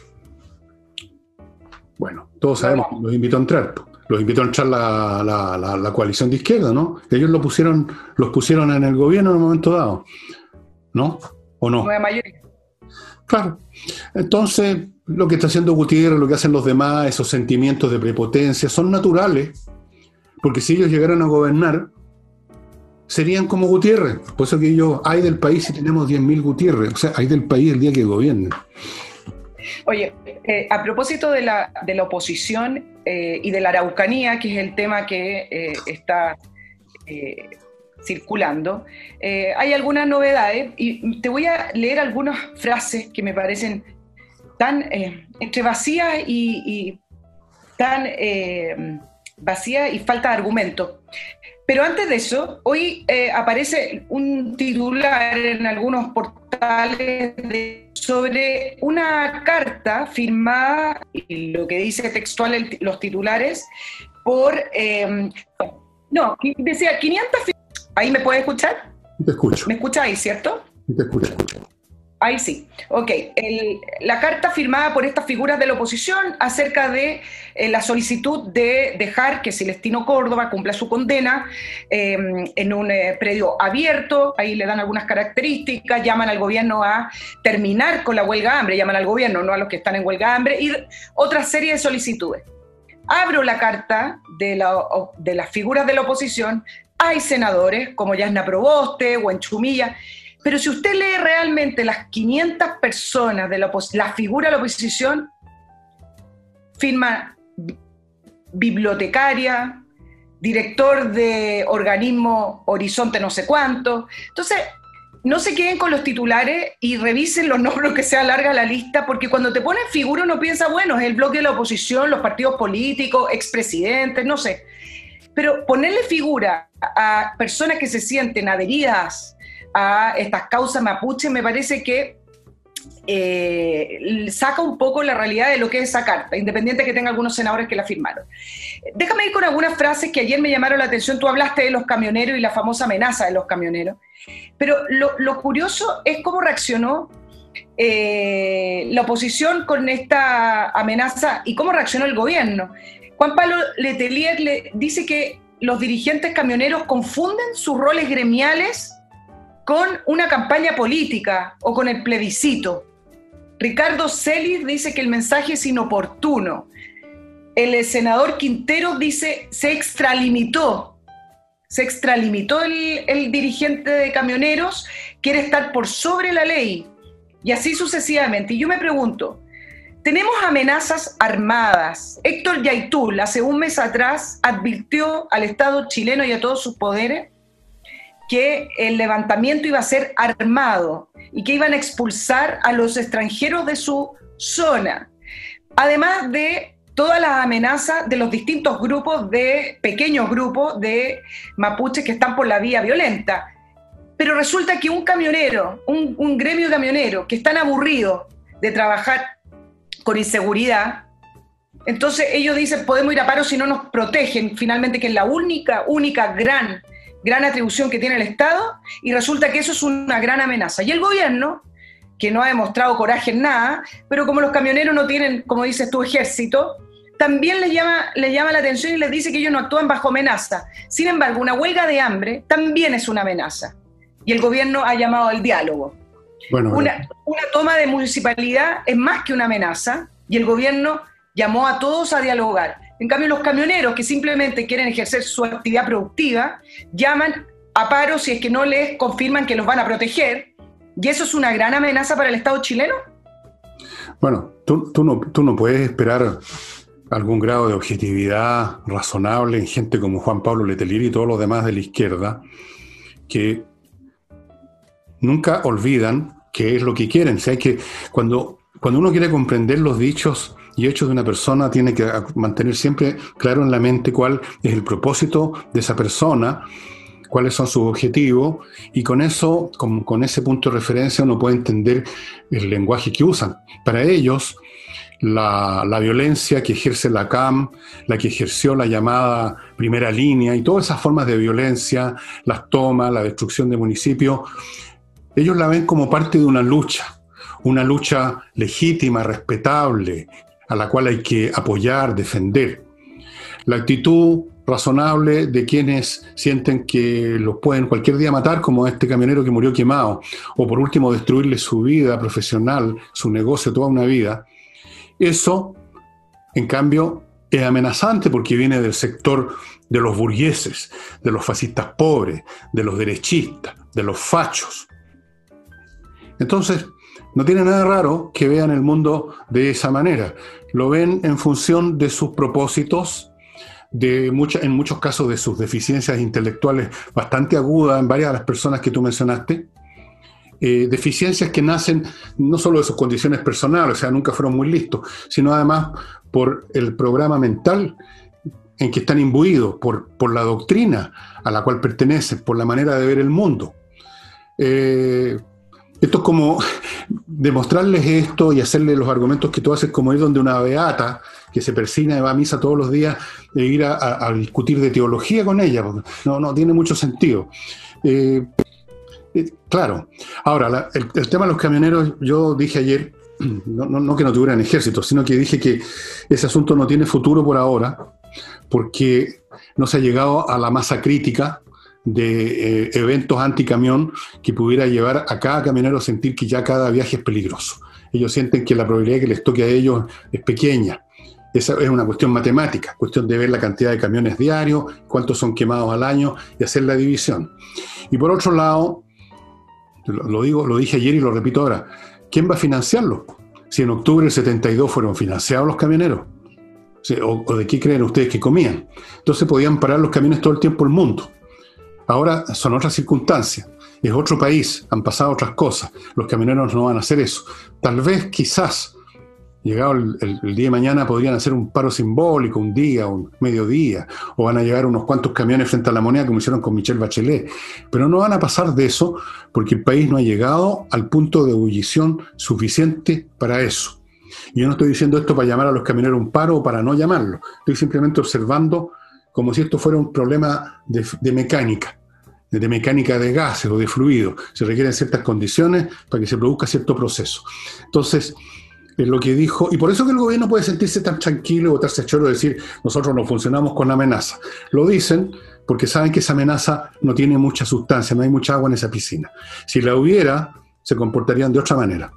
Speaker 1: Bueno, todos sabemos quién los invitó a entrar. Los invitó a entrar la coalición de izquierda, ¿no? Ellos los pusieron en el gobierno en un momento dado, ¿no? ¿O no?
Speaker 2: Nueva mayoría.
Speaker 1: Claro. Entonces, lo que está haciendo Gutiérrez, lo que hacen los demás, esos sentimientos de prepotencia, son naturales, porque si ellos llegaran a gobernar, serían como Gutiérrez. Por eso que ellos, hay del país si tenemos 10.000 Gutiérrez. O sea, hay del país el día que gobiernen.
Speaker 2: Oye, a propósito de la oposición y de la Araucanía, que es el tema que está circulando, hay algunas novedades y te voy a leer algunas frases que me parecen tan entre vacías y tan vacías y falta de argumento. Pero antes de eso, hoy aparece un titular en algunos portales sobre una carta firmada, y lo que dice textual los titulares, por... decía 500... ¿Ahí me puede escuchar?
Speaker 1: Te escucho.
Speaker 2: ¿Me escucháis, cierto?
Speaker 1: Te escucho.
Speaker 2: Ahí sí. Ok. La carta firmada por estas figuras de la oposición acerca de la solicitud de dejar que Celestino Córdoba cumpla su condena en un predio abierto. Ahí le dan algunas características, llaman al gobierno a terminar con la huelga de hambre, llaman al gobierno, no a los que están en huelga de hambre, y otra serie de solicitudes. Abro la carta de las figuras de la oposición. Hay senadores como Yasna Proboste o Enchumilla. Pero si usted lee realmente las 500 personas de la figura de la oposición, firma bibliotecaria, director de organismo Horizonte no sé cuánto. Entonces, no se queden con los titulares y revisen los nombres que sea larga la lista, porque cuando te ponen figura uno piensa, bueno, es el bloque de la oposición, los partidos políticos, expresidentes, no sé. Pero ponerle figura a personas que se sienten adheridas a estas causas mapuche me parece que saca un poco la realidad de lo que es esa carta, independiente de que tenga algunos senadores que la firmaron. Déjame ir con algunas frases que ayer me llamaron la atención. Tú hablaste de los camioneros y la famosa amenaza de los camioneros, pero lo curioso es cómo reaccionó la oposición con esta amenaza y cómo reaccionó el gobierno. Juan Pablo Letelier le dice que los dirigentes camioneros confunden sus roles gremiales con una campaña política o con el plebiscito. Ricardo Celis dice que el mensaje es inoportuno. El senador Quintero dice se extralimitó el dirigente de camioneros, quiere estar por sobre la ley, y así sucesivamente. Y yo me pregunto, tenemos amenazas armadas. Héctor Yaitul, hace un mes atrás, advirtió al Estado chileno y a todos sus poderes que el levantamiento iba a ser armado y que iban a expulsar a los extranjeros de su zona. Además de todas las amenazas de los distintos pequeños grupos de mapuches que están por la vía violenta. Pero resulta que un camionero, un gremio camionero, que están aburridos de trabajar con inseguridad, entonces ellos dicen, podemos ir a paro si no nos protegen, finalmente, que es la única gran atribución que tiene el Estado, y resulta que eso es una gran amenaza. Y el gobierno, que no ha demostrado coraje en nada, pero como los camioneros no tienen, como dices tú, ejército, también les llama la atención y les dice que ellos no actúan bajo amenaza. Sin embargo, una huelga de hambre también es una amenaza. Y el gobierno ha llamado al diálogo.
Speaker 1: Bueno,
Speaker 2: una toma de municipalidad es más que una amenaza, y el gobierno llamó a todos a dialogar. En cambio, los camioneros que simplemente quieren ejercer su actividad productiva llaman a paro si es que no les confirman que los van a proteger, y eso es una gran amenaza para el Estado chileno.
Speaker 1: Bueno, tú no puedes esperar algún grado de objetividad razonable en gente como Juan Pablo Letelier y todos los demás de la izquierda, que nunca olvidan qué es lo que quieren. O sea, que cuando uno quiere comprender los dichos y hechos de una persona, tiene que mantener siempre claro en la mente cuál es el propósito de esa persona, cuáles son sus objetivos, y con eso, con ese punto de referencia, uno puede entender el lenguaje que usan. Para ellos, la violencia que ejerce la CAM, la que ejerció la llamada primera línea, y todas esas formas de violencia, las tomas, la destrucción de municipios, ellos la ven como parte de una lucha legítima, respetable, a la cual hay que apoyar, defender. La actitud razonable de quienes sienten que los pueden cualquier día matar, como este camionero que murió quemado, o por último destruirle su vida profesional, su negocio, toda una vida, eso, en cambio, es amenazante porque viene del sector de los burgueses, de los fascistas pobres, de los derechistas, de los fachos. Entonces, no tiene nada raro que vean el mundo de esa manera. Lo ven en función de sus propósitos, en muchos casos de sus deficiencias intelectuales bastante agudas en varias de las personas que tú mencionaste, deficiencias que nacen no solo de sus condiciones personales, o sea, nunca fueron muy listos, sino además por el programa mental en que están imbuidos, por la doctrina a la cual pertenecen, por la manera de ver el mundo. Esto es como demostrarles esto y hacerles los argumentos que tú haces, como ir donde una beata que se persina y va a misa todos los días, de ir a discutir de teología con ella, porque no tiene mucho sentido. Claro. Ahora, el tema de los camioneros, yo dije ayer, no que no tuvieran ejército, sino que dije que ese asunto no tiene futuro por ahora, porque no se ha llegado a la masa crítica de eventos anticamión que pudiera llevar a cada camionero a sentir que ya cada viaje es peligroso. Ellos sienten que la probabilidad de que les toque a ellos es pequeña. Esa es una cuestión matemática, cuestión de ver la cantidad de camiones diarios, cuántos son quemados al año y hacer la división. Y por otro lado, lo dije ayer y lo repito ahora, ¿quién va a financiarlo? Si en octubre del 72 fueron financiados los camioneros, ¿o de qué creen ustedes que comían? Entonces podían parar los camiones todo el tiempo el mundo. Ahora son otras circunstancias, es otro país, han pasado otras cosas, los camioneros no van a hacer eso. Tal vez, quizás, llegado el día de mañana, podrían hacer un paro simbólico, un día, un mediodía, o van a llegar unos cuantos camiones frente a la Moneda, como hicieron con Michelle Bachelet, pero no van a pasar de eso porque el país no ha llegado al punto de ebullición suficiente para eso. Y yo no estoy diciendo esto para llamar a los camioneros a un paro o para no llamarlo, estoy simplemente observando como si esto fuera un problema de mecánica de gases o de fluidos. Se requieren ciertas condiciones para que se produzca cierto proceso. Entonces, es lo que dijo, y por eso que el gobierno puede sentirse tan tranquilo y botarse a choro de decir, nosotros no funcionamos con la amenaza. Lo dicen porque saben que esa amenaza no tiene mucha sustancia, no hay mucha agua en esa piscina. Si la hubiera, se comportarían de otra manera.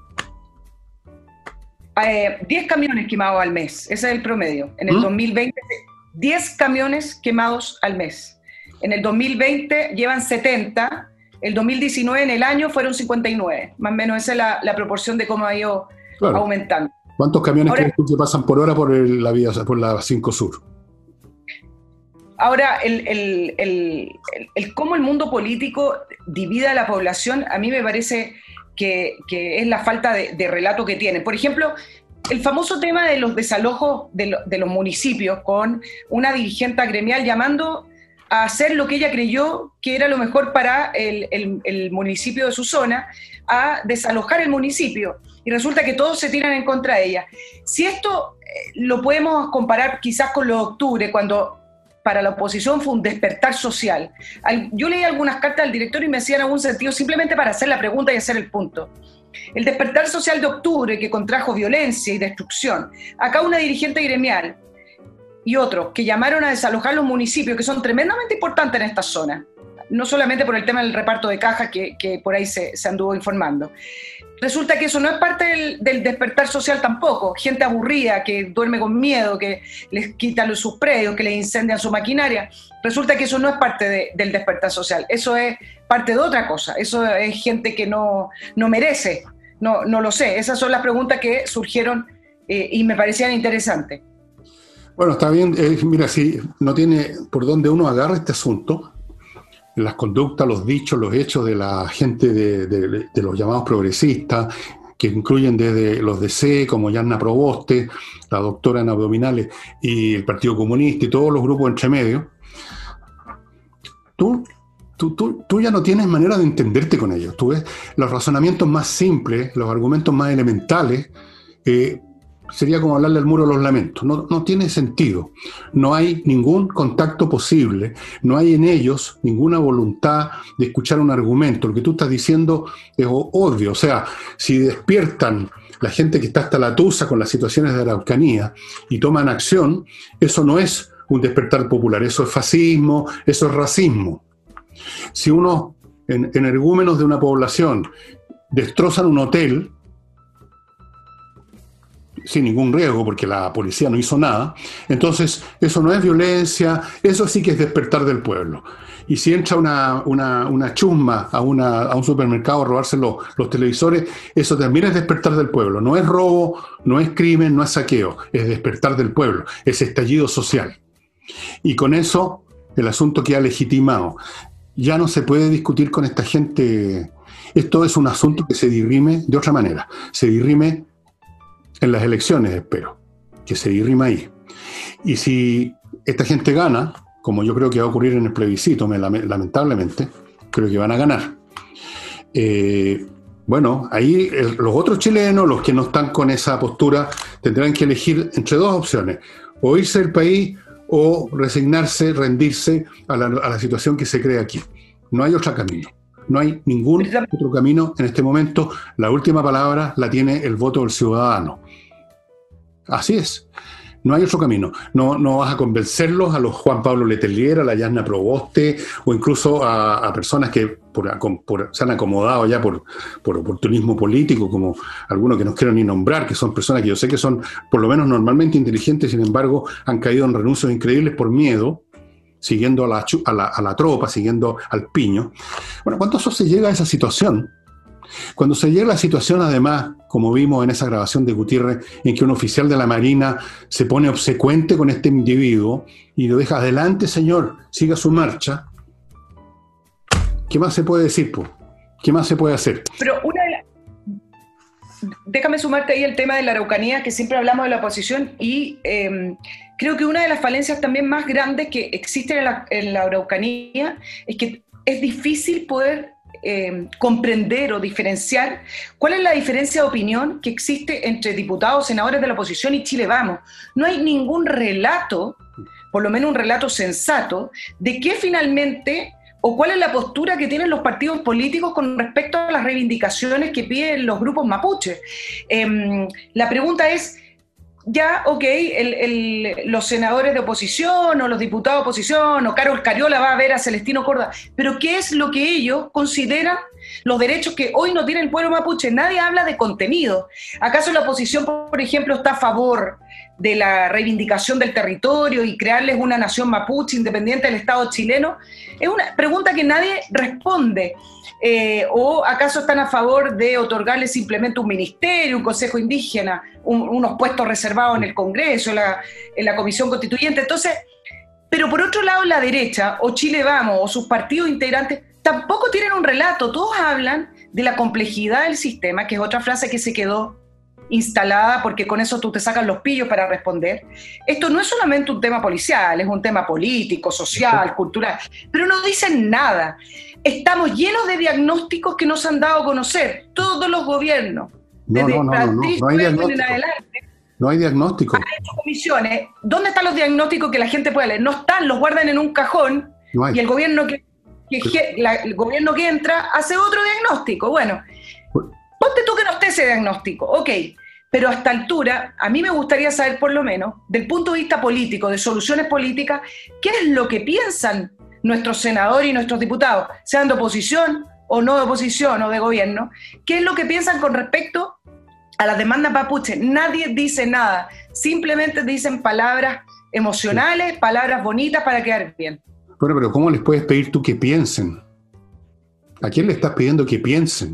Speaker 2: 10 camiones quemados al mes, ese es el promedio. En el 2020, 10 camiones quemados al mes. En el 2020 llevan 70, el 2019 en el año fueron 59. Más o menos esa es la proporción de cómo ha ido aumentando.
Speaker 1: ¿Cuántos camiones
Speaker 2: Ahora,
Speaker 1: crees tú que pasan por hora la vía, por la 5 Sur?
Speaker 2: ahora el cómo el mundo político divide a la población, a mí me parece que es la falta de relato que tienen. Por ejemplo, el famoso tema de los desalojos de los municipios, con una dirigente gremial llamando a hacer lo que ella creyó que era lo mejor para el municipio de su zona, a desalojar el municipio. Y resulta que todos se tiran en contra de ella. Si esto lo podemos comparar quizás con lo de octubre, cuando para la oposición fue un despertar social. Yo leí algunas cartas del directorio y me hacían algún sentido simplemente para hacer la pregunta y hacer el punto. El despertar social de octubre, que contrajo violencia y destrucción. Acá una dirigente gremial y otros que llamaron a desalojar los municipios, que son tremendamente importantes en esta zona, no solamente por el tema del reparto de cajas que por ahí se anduvo informando. Resulta que eso no es parte del despertar social tampoco. Gente aburrida, que duerme con miedo, que les quitan sus predios, que les incendian su maquinaria. Resulta que eso no es parte del despertar social. Eso es parte de otra cosa. Eso es gente que no merece. No lo sé. Esas son las preguntas que surgieron y me parecían interesantes.
Speaker 1: Bueno, está bien. Mira, si no tiene por dónde uno agarra este asunto, las conductas, los dichos, los hechos de la gente de los llamados progresistas, que incluyen desde los DC, como Yanna Proboste, la doctora en abdominales, y el Partido Comunista y todos los grupos entre medio, tú ya no tienes manera de entenderte con ellos. Tú ves los razonamientos más simples, los argumentos más elementales, sería como hablarle al muro de los lamentos. No tiene sentido. No hay ningún contacto posible. No hay en ellos ninguna voluntad de escuchar un argumento. Lo que tú estás diciendo es obvio. O sea, si despiertan la gente que está hasta la tusa con las situaciones de Araucanía y toman acción, eso no es un despertar popular. Eso es fascismo, eso es racismo. Si unos energúmenos de una población destrozan un hotel sin ningún riesgo, porque la policía no hizo nada, entonces eso no es violencia, eso sí que es despertar del pueblo. Y si entra una chusma a un supermercado a robarse los televisores, eso también es despertar del pueblo. No es robo, no es crimen, no es saqueo, es despertar del pueblo, es estallido social. Y con eso el asunto queda legitimado. Ya no se puede discutir con esta gente. Esto es un asunto que se dirime de otra manera. Se dirime en las elecciones, espero, que se dirima ahí. Y si esta gente gana, como yo creo que va a ocurrir en el plebiscito, lamentablemente, creo que van a ganar. Bueno, ahí los otros chilenos, los que no están con esa postura, tendrán que elegir entre dos opciones: o irse del país o resignarse, rendirse a la situación que se crea aquí. No hay otro camino. No hay ningún otro camino en este momento. La última palabra la tiene el voto del ciudadano. Así es. No hay otro camino. No vas a convencerlos a los Juan Pablo Letelier, a la Yanna Proboste, o incluso a personas que se han acomodado ya por oportunismo político, como algunos que no quiero ni nombrar, que son personas que yo sé que son por lo menos normalmente inteligentes, sin embargo han caído en renuncias increíbles por miedo, siguiendo a la tropa, siguiendo al piño. Bueno, ¿cuánto se llega a esa situación? Cuando se llega a la situación, además, como vimos en esa grabación de Gutiérrez, en que un oficial de la Marina se pone obsecuente con este individuo y lo deja: adelante, señor, siga su marcha. ¿Qué más se puede decir, po? ¿Qué más se puede hacer?
Speaker 2: Pero déjame sumarte ahí el tema de la Araucanía, que siempre hablamos de la oposición, y creo que una de las falencias también más grandes que existen en la Araucanía es que es difícil poder comprender o diferenciar cuál es la diferencia de opinión que existe entre diputados, senadores de la oposición y Chile Vamos. No hay ningún relato, por lo menos un relato sensato, de qué finalmente o cuál es la postura que tienen los partidos políticos con respecto a las reivindicaciones que piden los grupos mapuches. La pregunta es: ya, ok, los senadores de oposición o los diputados de oposición o Carol Cariola va a ver a Celestino Córdoba, pero ¿qué es lo que ellos consideran los derechos que hoy no tiene el pueblo mapuche. Nadie habla de contenido. ¿Acaso la oposición, por ejemplo, está a favor de la reivindicación del territorio y crearles una nación mapuche independiente del Estado chileno? Es una pregunta que nadie responde. ¿O acaso están a favor de otorgarles simplemente un ministerio, un consejo indígena, unos puestos reservados en el Congreso, en la Comisión Constituyente? Entonces, pero por otro lado, la derecha, o Chile Vamos, o sus partidos integrantes, tampoco tienen un relato. Todos hablan de la complejidad del sistema, que es otra frase que se quedó instalada, porque con eso tú te sacas los pillos para responder. Esto no es solamente un tema policial, es un tema político, social, cultural, pero no dicen nada. Estamos llenos de diagnósticos que no se han dado a conocer, todos los gobiernos.
Speaker 1: No hay diagnóstico. En adelante, no hay diagnóstico.
Speaker 2: Han hecho comisiones. ¿Dónde están los diagnósticos que la gente puede leer? No están, los guardan en un cajón, y el gobierno el gobierno que entra hace otro diagnóstico. Bueno, ponte tú que no esté ese diagnóstico, ok, pero a esta altura a mí me gustaría saber, por lo menos, del punto de vista político, de soluciones políticas, qué es lo que piensan nuestros senadores y nuestros diputados, sean de oposición o no de oposición o de gobierno, qué es lo que piensan con respecto a las demandas mapuche. Nadie dice nada, simplemente dicen palabras emocionales, palabras bonitas para quedar bien.
Speaker 1: Bueno, pero ¿cómo les puedes pedir tú que piensen? ¿A quién le estás pidiendo que piensen?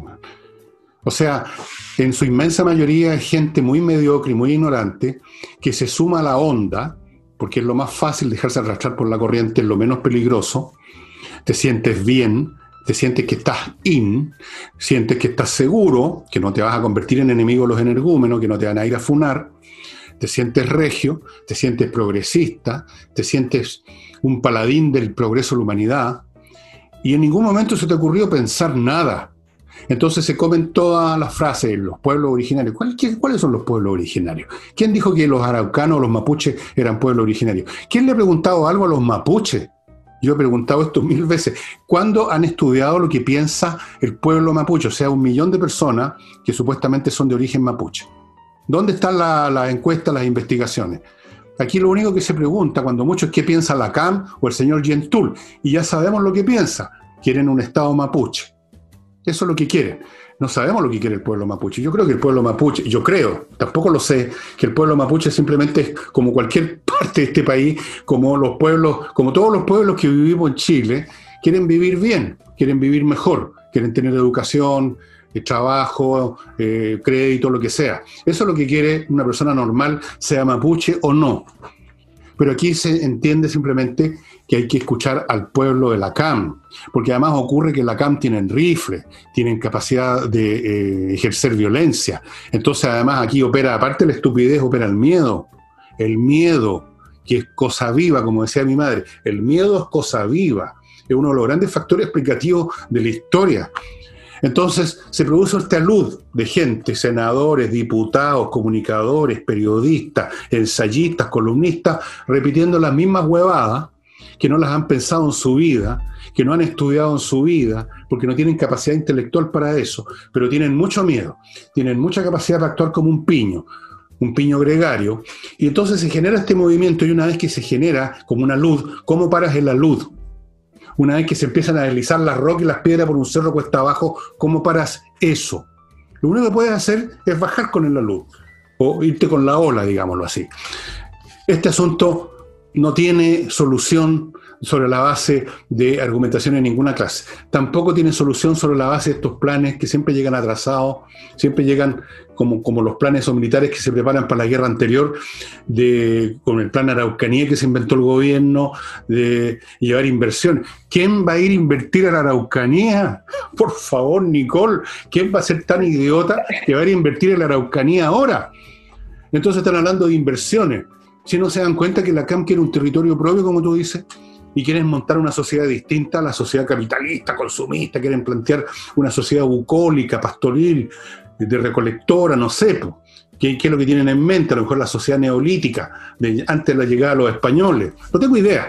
Speaker 1: O sea, en su inmensa mayoría es gente muy mediocre y muy ignorante que se suma a la onda, porque es lo más fácil dejarse arrastrar por la corriente, es lo menos peligroso. Te sientes bien, te sientes que estás sientes que estás seguro, que no te vas a convertir en enemigo de los energúmenos, que no te van a ir a funar, te sientes regio, te sientes progresista, te sientes un paladín del progreso de la humanidad, y en ningún momento se te ocurrió pensar nada. Entonces se comen todas las frases, los pueblos originarios. ¿Cuáles son los pueblos originarios? ¿Quién dijo que los araucanos o los mapuches eran pueblos originarios? ¿Quién le ha preguntado algo a los mapuches? Yo he preguntado esto 1000 veces. ¿Cuándo han estudiado lo que piensa el pueblo mapuche? O sea, 1 millón de personas que supuestamente son de origen mapuche. ¿Dónde están las encuestas, las investigaciones? Aquí lo único que se pregunta, cuando mucho, es qué piensa la CAM o el señor Gentul. Y ya sabemos lo que piensa. Quieren un Estado mapuche. Eso es lo que quieren. No sabemos lo que quiere el pueblo mapuche. Yo creo que el pueblo mapuche, tampoco lo sé, que el pueblo mapuche simplemente es como cualquier parte de este país, como los pueblos, como todos los pueblos que vivimos en Chile, quieren vivir bien, quieren vivir mejor, quieren tener educación, trabajo, crédito, lo que sea. Eso es lo que quiere una persona normal, sea mapuche o no. Pero aquí se entiende simplemente que hay que escuchar al pueblo de la CAM, porque además ocurre que la CAM tienen rifles, tienen capacidad de ejercer violencia. Entonces además aquí opera, aparte de la estupidez, opera el miedo, que es cosa viva, como decía mi madre. El miedo es cosa viva, es uno de los grandes factores explicativos de la historia. Entonces se produce esta luz de gente, senadores, diputados, comunicadores, periodistas, ensayistas, columnistas, repitiendo las mismas huevadas, que no las han pensado en su vida, que no han estudiado en su vida, porque no tienen capacidad intelectual para eso, pero tienen mucho miedo, tienen mucha capacidad para actuar como un piño gregario, y entonces se genera este movimiento, y una vez que se genera como una luz, ¿cómo paras en la luz? Una vez que se empiezan a deslizar las rocas y las piedras por un cerro cuesta abajo, ¿cómo paras eso? Lo único que puedes hacer es bajar con la luz, o irte con la ola, digámoslo así. Este asunto no tiene solución sobre la base de argumentación en ninguna clase. Tampoco tiene solución sobre la base de estos planes que siempre llegan atrasados, siempre llegan como los planes militares que se preparan para la guerra anterior, con el plan Araucanía que se inventó el gobierno, de llevar inversión. ¿Quién va a ir a invertir a la Araucanía? Por favor, Nicole, ¿quién va a ser tan idiota que va a ir a invertir en la Araucanía ahora? Entonces están hablando de inversiones. Si no se dan cuenta que la CAM quiere un territorio propio, como tú dices, y quieren montar una sociedad distinta a la sociedad capitalista, consumista, quieren plantear una sociedad bucólica, pastoril, de recolectora, no sé, ¿qué es lo que tienen en mente? A lo mejor la sociedad neolítica, antes de la llegada de los españoles, no tengo idea.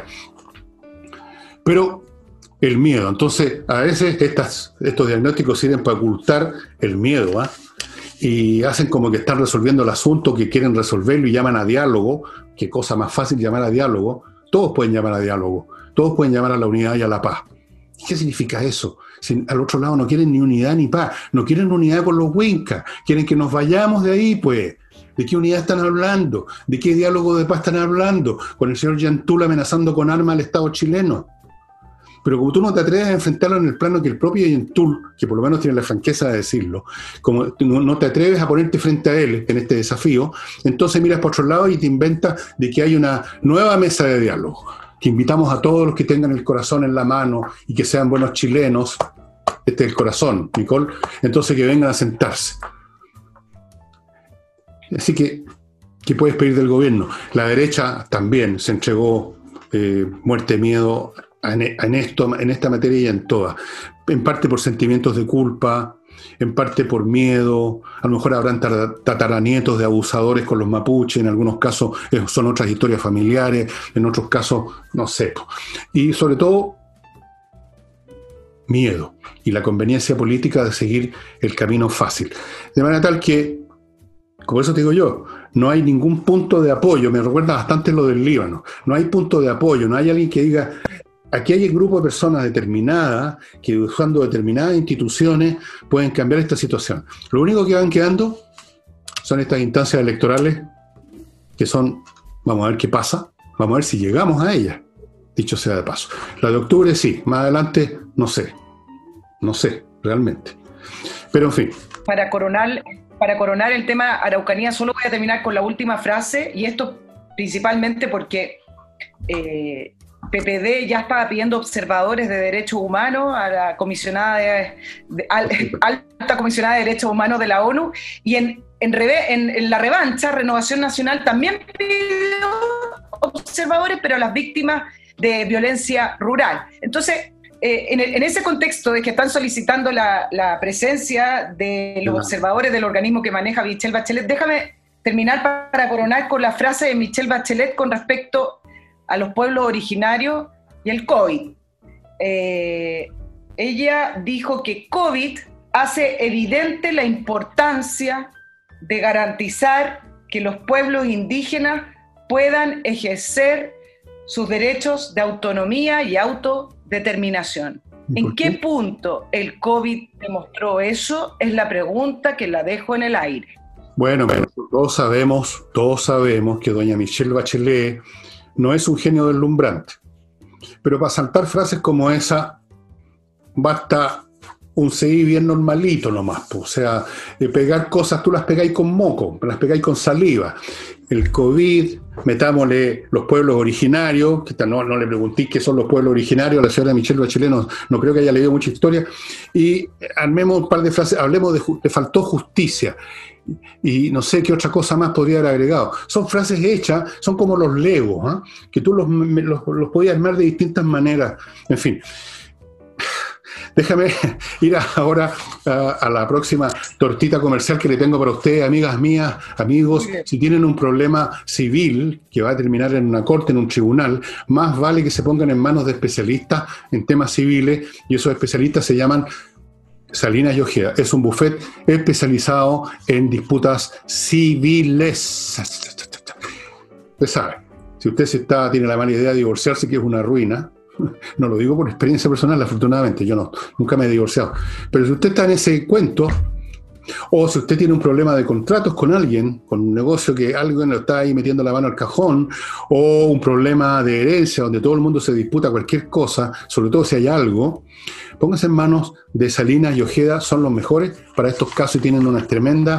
Speaker 1: Pero el miedo, entonces a veces estos diagnósticos sirven para ocultar el miedo, ¿ah? Y hacen como que están resolviendo el asunto, que quieren resolverlo y llaman a diálogo. Qué cosa más fácil llamar a diálogo. Todos pueden llamar a diálogo, todos pueden llamar a la unidad y a la paz. ¿Qué significa eso? Si al otro lado no quieren ni unidad ni paz, no quieren unidad con los huincas, quieren que nos vayamos de ahí, pues. ¿De qué unidad están hablando? ¿De qué diálogo de paz están hablando? Con el señor Yantul amenazando con armas al Estado chileno. Pero como tú no te atreves a enfrentarlo en el plano que el propio Yantul, que por lo menos tiene la franqueza de decirlo, como no te atreves a ponerte frente a él en este desafío, entonces miras por otro lado y te inventas de que hay una nueva mesa de diálogo, que invitamos a todos los que tengan el corazón en la mano y que sean buenos chilenos, este es el corazón, Nicole, entonces que vengan a sentarse. Así que, ¿qué puedes pedir del gobierno? La derecha también se entregó muerte, miedo en esta materia y en todas. En parte por sentimientos de culpa, en parte por miedo, a lo mejor habrán tataranietos de abusadores con los mapuches, en algunos casos son otras historias familiares, en otros casos, no sé. Y sobre todo, miedo y la conveniencia política de seguir el camino fácil. De manera tal que, como eso te digo yo, no hay ningún punto de apoyo, me recuerda bastante lo del Líbano, no hay punto de apoyo, no hay alguien que diga, aquí hay un grupo de personas determinadas que usando determinadas instituciones pueden cambiar esta situación. Lo único que van quedando son estas instancias electorales que son, vamos a ver qué pasa, vamos a ver si llegamos a ellas, dicho sea de paso. La de octubre sí, más adelante no sé realmente. Pero en fin.
Speaker 2: Para coronar el tema Araucanía, solo voy a terminar con la última frase, y esto principalmente porque PPD ya estaba pidiendo observadores de derechos humanos a la alta comisionada de derechos humanos de la ONU, y en la revancha, Renovación Nacional también pidió observadores, pero a las víctimas de violencia rural. Entonces, en ese contexto de que están solicitando la presencia de los observadores del organismo que maneja Michelle Bachelet, déjame terminar para coronar con la frase de Michelle Bachelet con respecto a los pueblos originarios y el COVID. Ella dijo que COVID hace evidente la importancia de garantizar que los pueblos indígenas puedan ejercer sus derechos de autonomía y autodeterminación. ¿En qué punto el COVID demostró eso? Es la pregunta que la dejo en el aire.
Speaker 1: Bueno, todos sabemos que doña Michelle Bachelet no es un genio deslumbrante. Pero para saltar frases como esa, basta un CI bien normalito nomás. O sea, pegar cosas, tú las pegáis con moco, las pegáis con saliva. El COVID, metámosle los pueblos originarios, que no le preguntéis qué son los pueblos originarios, a la señora Michelle Bachelet no creo que haya leído mucha historia, y armemos un par de frases, hablemos le faltó justicia, y no sé qué otra cosa más podría haber agregado. Son frases hechas, son como los legos, ¿eh? Que tú los podías armar de distintas maneras, en fin. Déjame ir ahora a la próxima tortita comercial que le tengo para ustedes, amigas mías, amigos. Si tienen un problema civil que va a terminar en una corte, en un tribunal, más vale que se pongan en manos de especialistas en temas civiles, y esos especialistas se llaman Salinas y Ojeda. Es un buffet especializado en disputas civiles. Usted sabe, si usted tiene la mala idea de divorciarse, que es una ruina. No lo digo por experiencia personal, afortunadamente, yo nunca me he divorciado. Pero si usted está en ese cuento, o si usted tiene un problema de contratos con alguien, con un negocio que alguien lo está ahí metiendo la mano al cajón, o un problema de herencia donde todo el mundo se disputa cualquier cosa, sobre todo si hay algo, póngase en manos de Salinas y Ojeda, son los mejores para estos casos y tienen un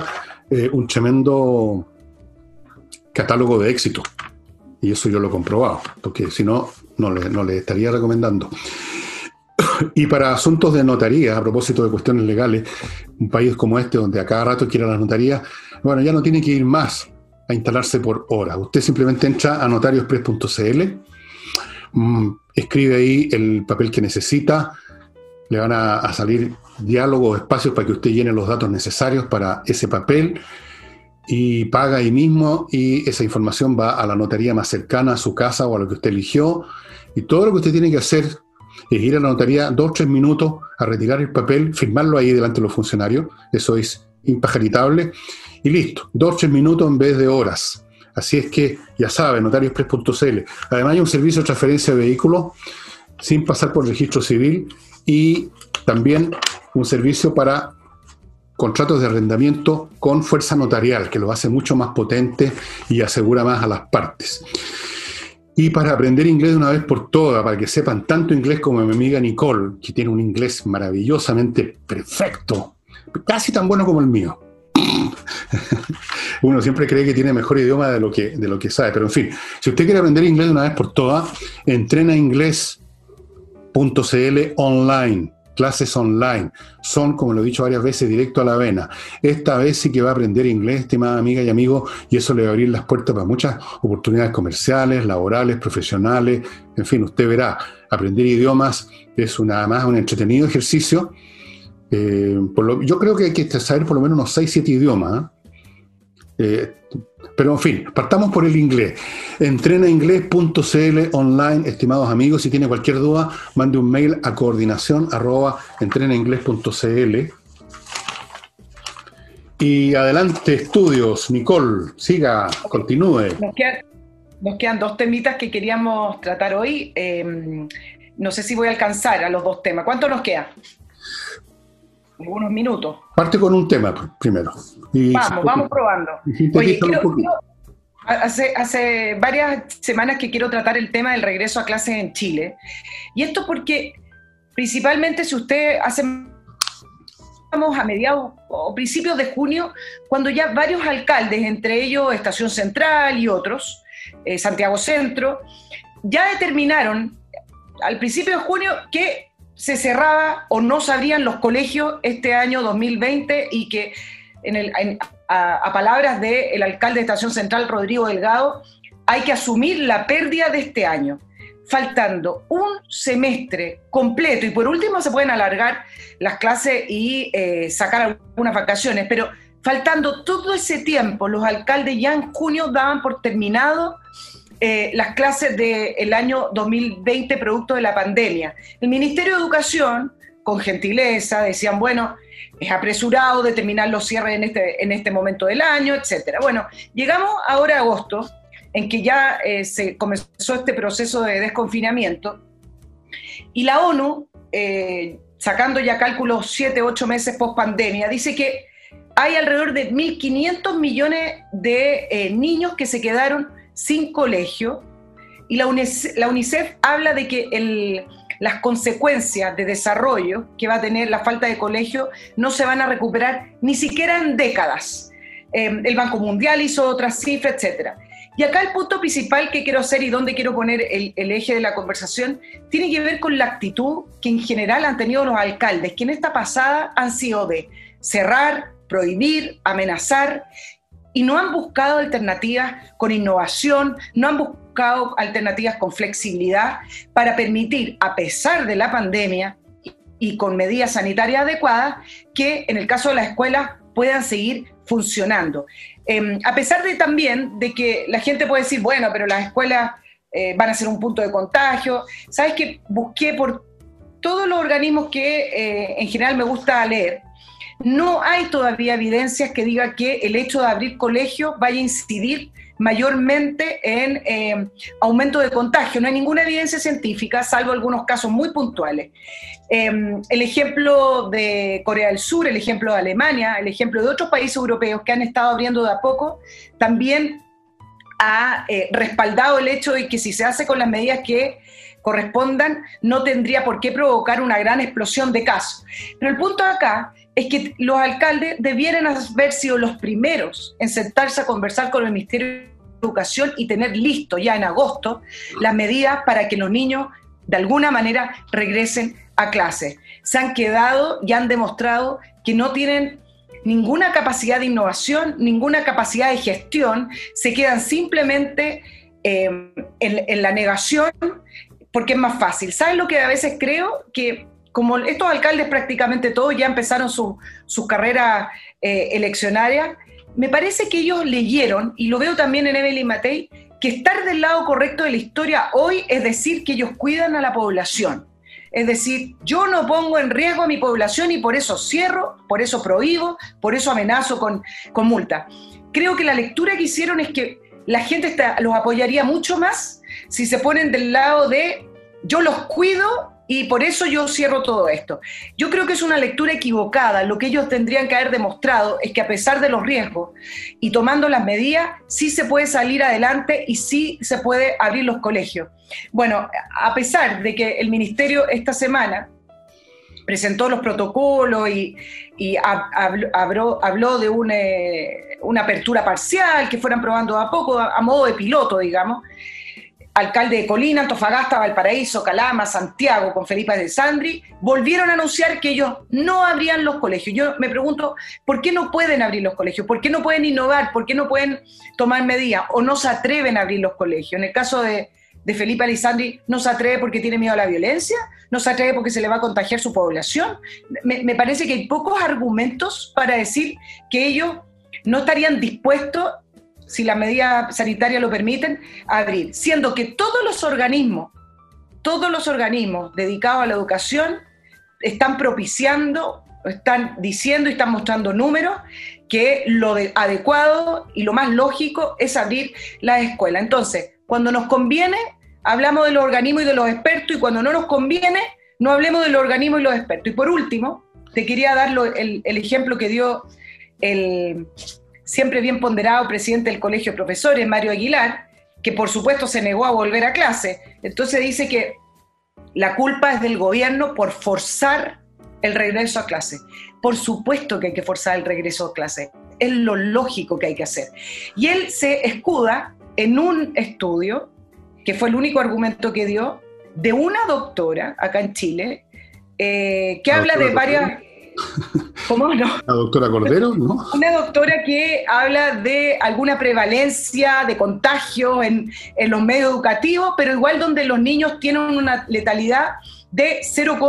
Speaker 1: tremendo catálogo de éxito. Y eso yo lo he comprobado, porque si no le estaría recomendando. Y para asuntos de notaría, a propósito de cuestiones legales, un país como este, donde a cada rato quiera la notaría, bueno, ya no tiene que ir más a instalarse por horas. Usted simplemente entra a notariospress.cl, escribe ahí el papel que necesita, le van a salir diálogos, espacios para que usted llene los datos necesarios para ese papel, y paga ahí mismo, y esa información va a la notaría más cercana a su casa o a lo que usted eligió, y todo lo que usted tiene que hacer es ir a la notaría 2 o 3 minutos a retirar el papel, firmarlo ahí delante de los funcionarios, eso es impajaritable, y listo, 2 o 3 minutos en vez de horas. Así es que, ya saben, notariospress.cl. Además hay un servicio de transferencia de vehículos sin pasar por registro civil, y también un servicio para contratos de arrendamiento con fuerza notarial, que lo hace mucho más potente y asegura más a las partes. Y para aprender inglés de una vez por todas, para que sepan tanto inglés como mi amiga Nicole, que tiene un inglés maravillosamente perfecto, casi tan bueno como el mío. Uno siempre cree que tiene mejor idioma de lo que sabe, pero en fin, si usted quiere aprender inglés de una vez por todas, entrenainglés.cl online. Clases online, son, como lo he dicho varias veces, directo a la vena. Esta vez sí que va a aprender inglés, estimada amiga y amigo, y eso le va a abrir las puertas para muchas oportunidades comerciales, laborales, profesionales, en fin, usted verá, aprender idiomas es nada más un entretenido ejercicio. Yo creo que hay que saber por lo menos unos 6-7 idiomas, pero en fin, partamos por el inglés. Entrenainglés.cl online, estimados amigos. Si tiene cualquier duda, mande un mail a coordinación@entrenainglés.cl. Y adelante, estudios. Nicole, siga, continúe.
Speaker 2: Nos quedan 2 temitas que queríamos tratar hoy. No sé si voy a alcanzar a los 2 temas. ¿Cuánto nos queda? Algunos minutos.
Speaker 1: Parte con un tema primero.
Speaker 2: Vamos probando. Oye, hace varias semanas que quiero tratar el tema del regreso a clases en Chile. Y esto porque, principalmente, si usted estamos a mediados o principios de junio, cuando ya varios alcaldes, entre ellos Estación Central y otros, Santiago Centro, ya determinaron al principio de junio que se cerraba o no se abrían los colegios este año 2020 y que a palabras del alcalde de Estación Central, Rodrigo Delgado, hay que asumir la pérdida de este año, faltando un semestre completo, y por último se pueden alargar las clases y sacar algunas vacaciones, pero faltando todo ese tiempo, los alcaldes ya en junio daban por terminado las clases del año 2020 producto de la pandemia. El Ministerio de Educación, con gentileza, decían, bueno, es apresurado determinar los cierres en este momento del año, etcétera. Bueno, llegamos ahora a agosto, en que ya se comenzó este proceso de desconfinamiento, y la ONU, sacando ya cálculos 7-8 meses post pandemia, dice que hay alrededor de 1.500 millones de niños que se quedaron sin colegio, y la UNICEF habla de que las consecuencias de desarrollo que va a tener la falta de colegio no se van a recuperar ni siquiera en décadas. El Banco Mundial hizo otras cifras, etcétera. Y acá el punto principal que quiero hacer y donde quiero poner el eje de la conversación tiene que ver con la actitud que en general han tenido los alcaldes, que en esta pasada han sido de cerrar, prohibir, amenazar, y no han buscado alternativas con innovación, no han buscado alternativas con flexibilidad para permitir, a pesar de la pandemia y con medidas sanitarias adecuadas, que en el caso de las escuelas puedan seguir funcionando. A pesar de también de que la gente puede decir, bueno, pero las escuelas van a ser un punto de contagio. ¿Sabes qué? Busqué por todos los organismos que en general me gusta leer. No hay todavía evidencias que diga que el hecho de abrir colegios vaya a incidir mayormente en aumento de contagio. No hay ninguna evidencia científica, salvo algunos casos muy puntuales. El ejemplo de Corea del Sur, el ejemplo de Alemania, el ejemplo de otros países europeos que han estado abriendo de a poco, también ha respaldado el hecho de que si se hace con las medidas que correspondan, no tendría por qué provocar una gran explosión de casos. Pero el punto acá es que los alcaldes debieran haber sido los primeros en sentarse a conversar con el Ministerio de Educación y tener listo ya en agosto las medidas para que los niños de alguna manera regresen a clases. Se han quedado y han demostrado que no tienen ninguna capacidad de innovación, ninguna capacidad de gestión, se quedan simplemente en la negación porque es más fácil. ¿Saben lo que a veces creo? Que como estos alcaldes prácticamente todos ya empezaron su carrera eleccionaria, me parece que ellos leyeron, y lo veo también en Evelyn Matei, que estar del lado correcto de la historia hoy es decir que ellos cuidan a la población. Es decir, yo no pongo en riesgo a mi población y por eso cierro, por eso prohíbo, por eso amenazo con multa. Creo que la lectura que hicieron es que la gente los apoyaría mucho más si se ponen del lado de yo los cuido y por eso yo cierro todo esto. Yo creo que es una lectura equivocada. Lo que ellos tendrían que haber demostrado es que a pesar de los riesgos y tomando las medidas, sí se puede salir adelante y sí se puede abrir los colegios. Bueno, a pesar de que el Ministerio esta semana presentó los protocolos y habló de una apertura parcial, que fueran probando a poco, a modo de piloto, digamos. Alcalde de Colina, Antofagasta, Valparaíso, Calama, Santiago, con Felipe Alessandri, volvieron a anunciar que ellos no abrían los colegios. Yo me pregunto, ¿por qué no pueden abrir los colegios? ¿Por qué no pueden innovar? ¿Por qué no pueden tomar medidas? ¿O no se atreven a abrir los colegios? En el caso de Felipe Alessandri, ¿no se atreve porque tiene miedo a la violencia? ¿No se atreve porque se le va a contagiar su población? Me parece que hay pocos argumentos para decir que ellos no estarían dispuestos, si las medidas sanitarias lo permiten, a abrir, siendo que todos los organismos dedicados a la educación están propiciando, están diciendo y están mostrando números que lo adecuado y lo más lógico es abrir las escuelas. Entonces, cuando nos conviene, hablamos de los organismos y de los expertos, y cuando no nos conviene, no hablemos de los organismos y los expertos. Y por último, te quería dar el ejemplo que dio el siempre bien ponderado presidente del Colegio de Profesores, Mario Aguilar, que por supuesto se negó a volver a clase. Entonces dice que la culpa es del gobierno por forzar el regreso a clase. Por supuesto que hay que forzar el regreso a clase, es lo lógico que hay que hacer. Y él se escuda en un estudio, que fue el único argumento que dio, de una doctora acá en Chile, que habla de varias... ¿Cómo no?
Speaker 1: ¿La doctora Cordero? ¿No?
Speaker 2: Una doctora que habla de alguna prevalencia de contagio en los medios educativos, pero igual donde los niños tienen una letalidad de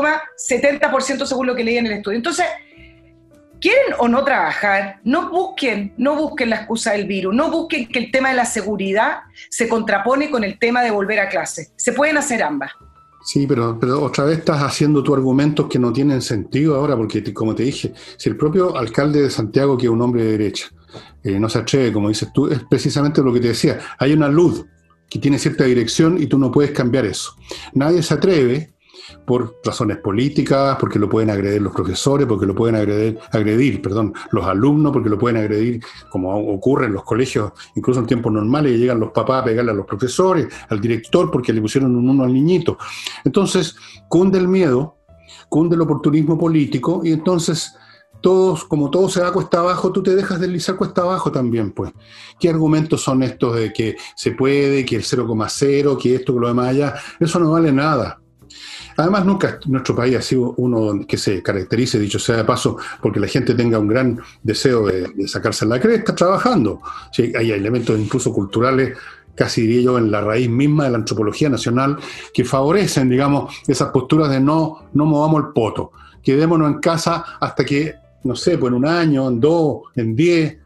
Speaker 2: 0,70% según lo que leí en el estudio. Entonces, ¿quieren o no trabajar? No busquen la excusa del virus, no busquen que el tema de la seguridad se contrapone con el tema de volver a clase. Se pueden hacer ambas.
Speaker 1: Sí, pero otra vez estás haciendo tus argumentos que no tienen sentido ahora, porque como te dije, si el propio alcalde de Santiago, que es un hombre de derecha, no se atreve, como dices tú, es precisamente lo que te decía, hay una luz que tiene cierta dirección y tú no puedes cambiar eso. Nadie se atreve, por razones políticas, porque lo pueden agredir los profesores, porque lo pueden agredir los alumnos, porque lo pueden agredir, como ocurre en los colegios, incluso en tiempos normales, y llegan los papás a pegarle a los profesores, al director, porque le pusieron un 1 al niñito. Entonces, cunde el miedo, cunde el oportunismo político, y entonces como todo se va cuesta abajo, tú te dejas deslizar cuesta abajo también, pues. ¿Qué argumentos son estos de que se puede, que el 0,0, que esto, que lo demás allá? Eso no vale nada. Además, nunca nuestro país ha sido uno que se caracterice, dicho sea de paso, porque la gente tenga un gran deseo de sacarse la cresta trabajando. Sí, hay elementos incluso culturales, casi diría yo, en la raíz misma de la antropología nacional, que favorecen, digamos, esas posturas de no movamos el poto, quedémonos en casa hasta que, no sé, pues en 1 año, en 2, en 10...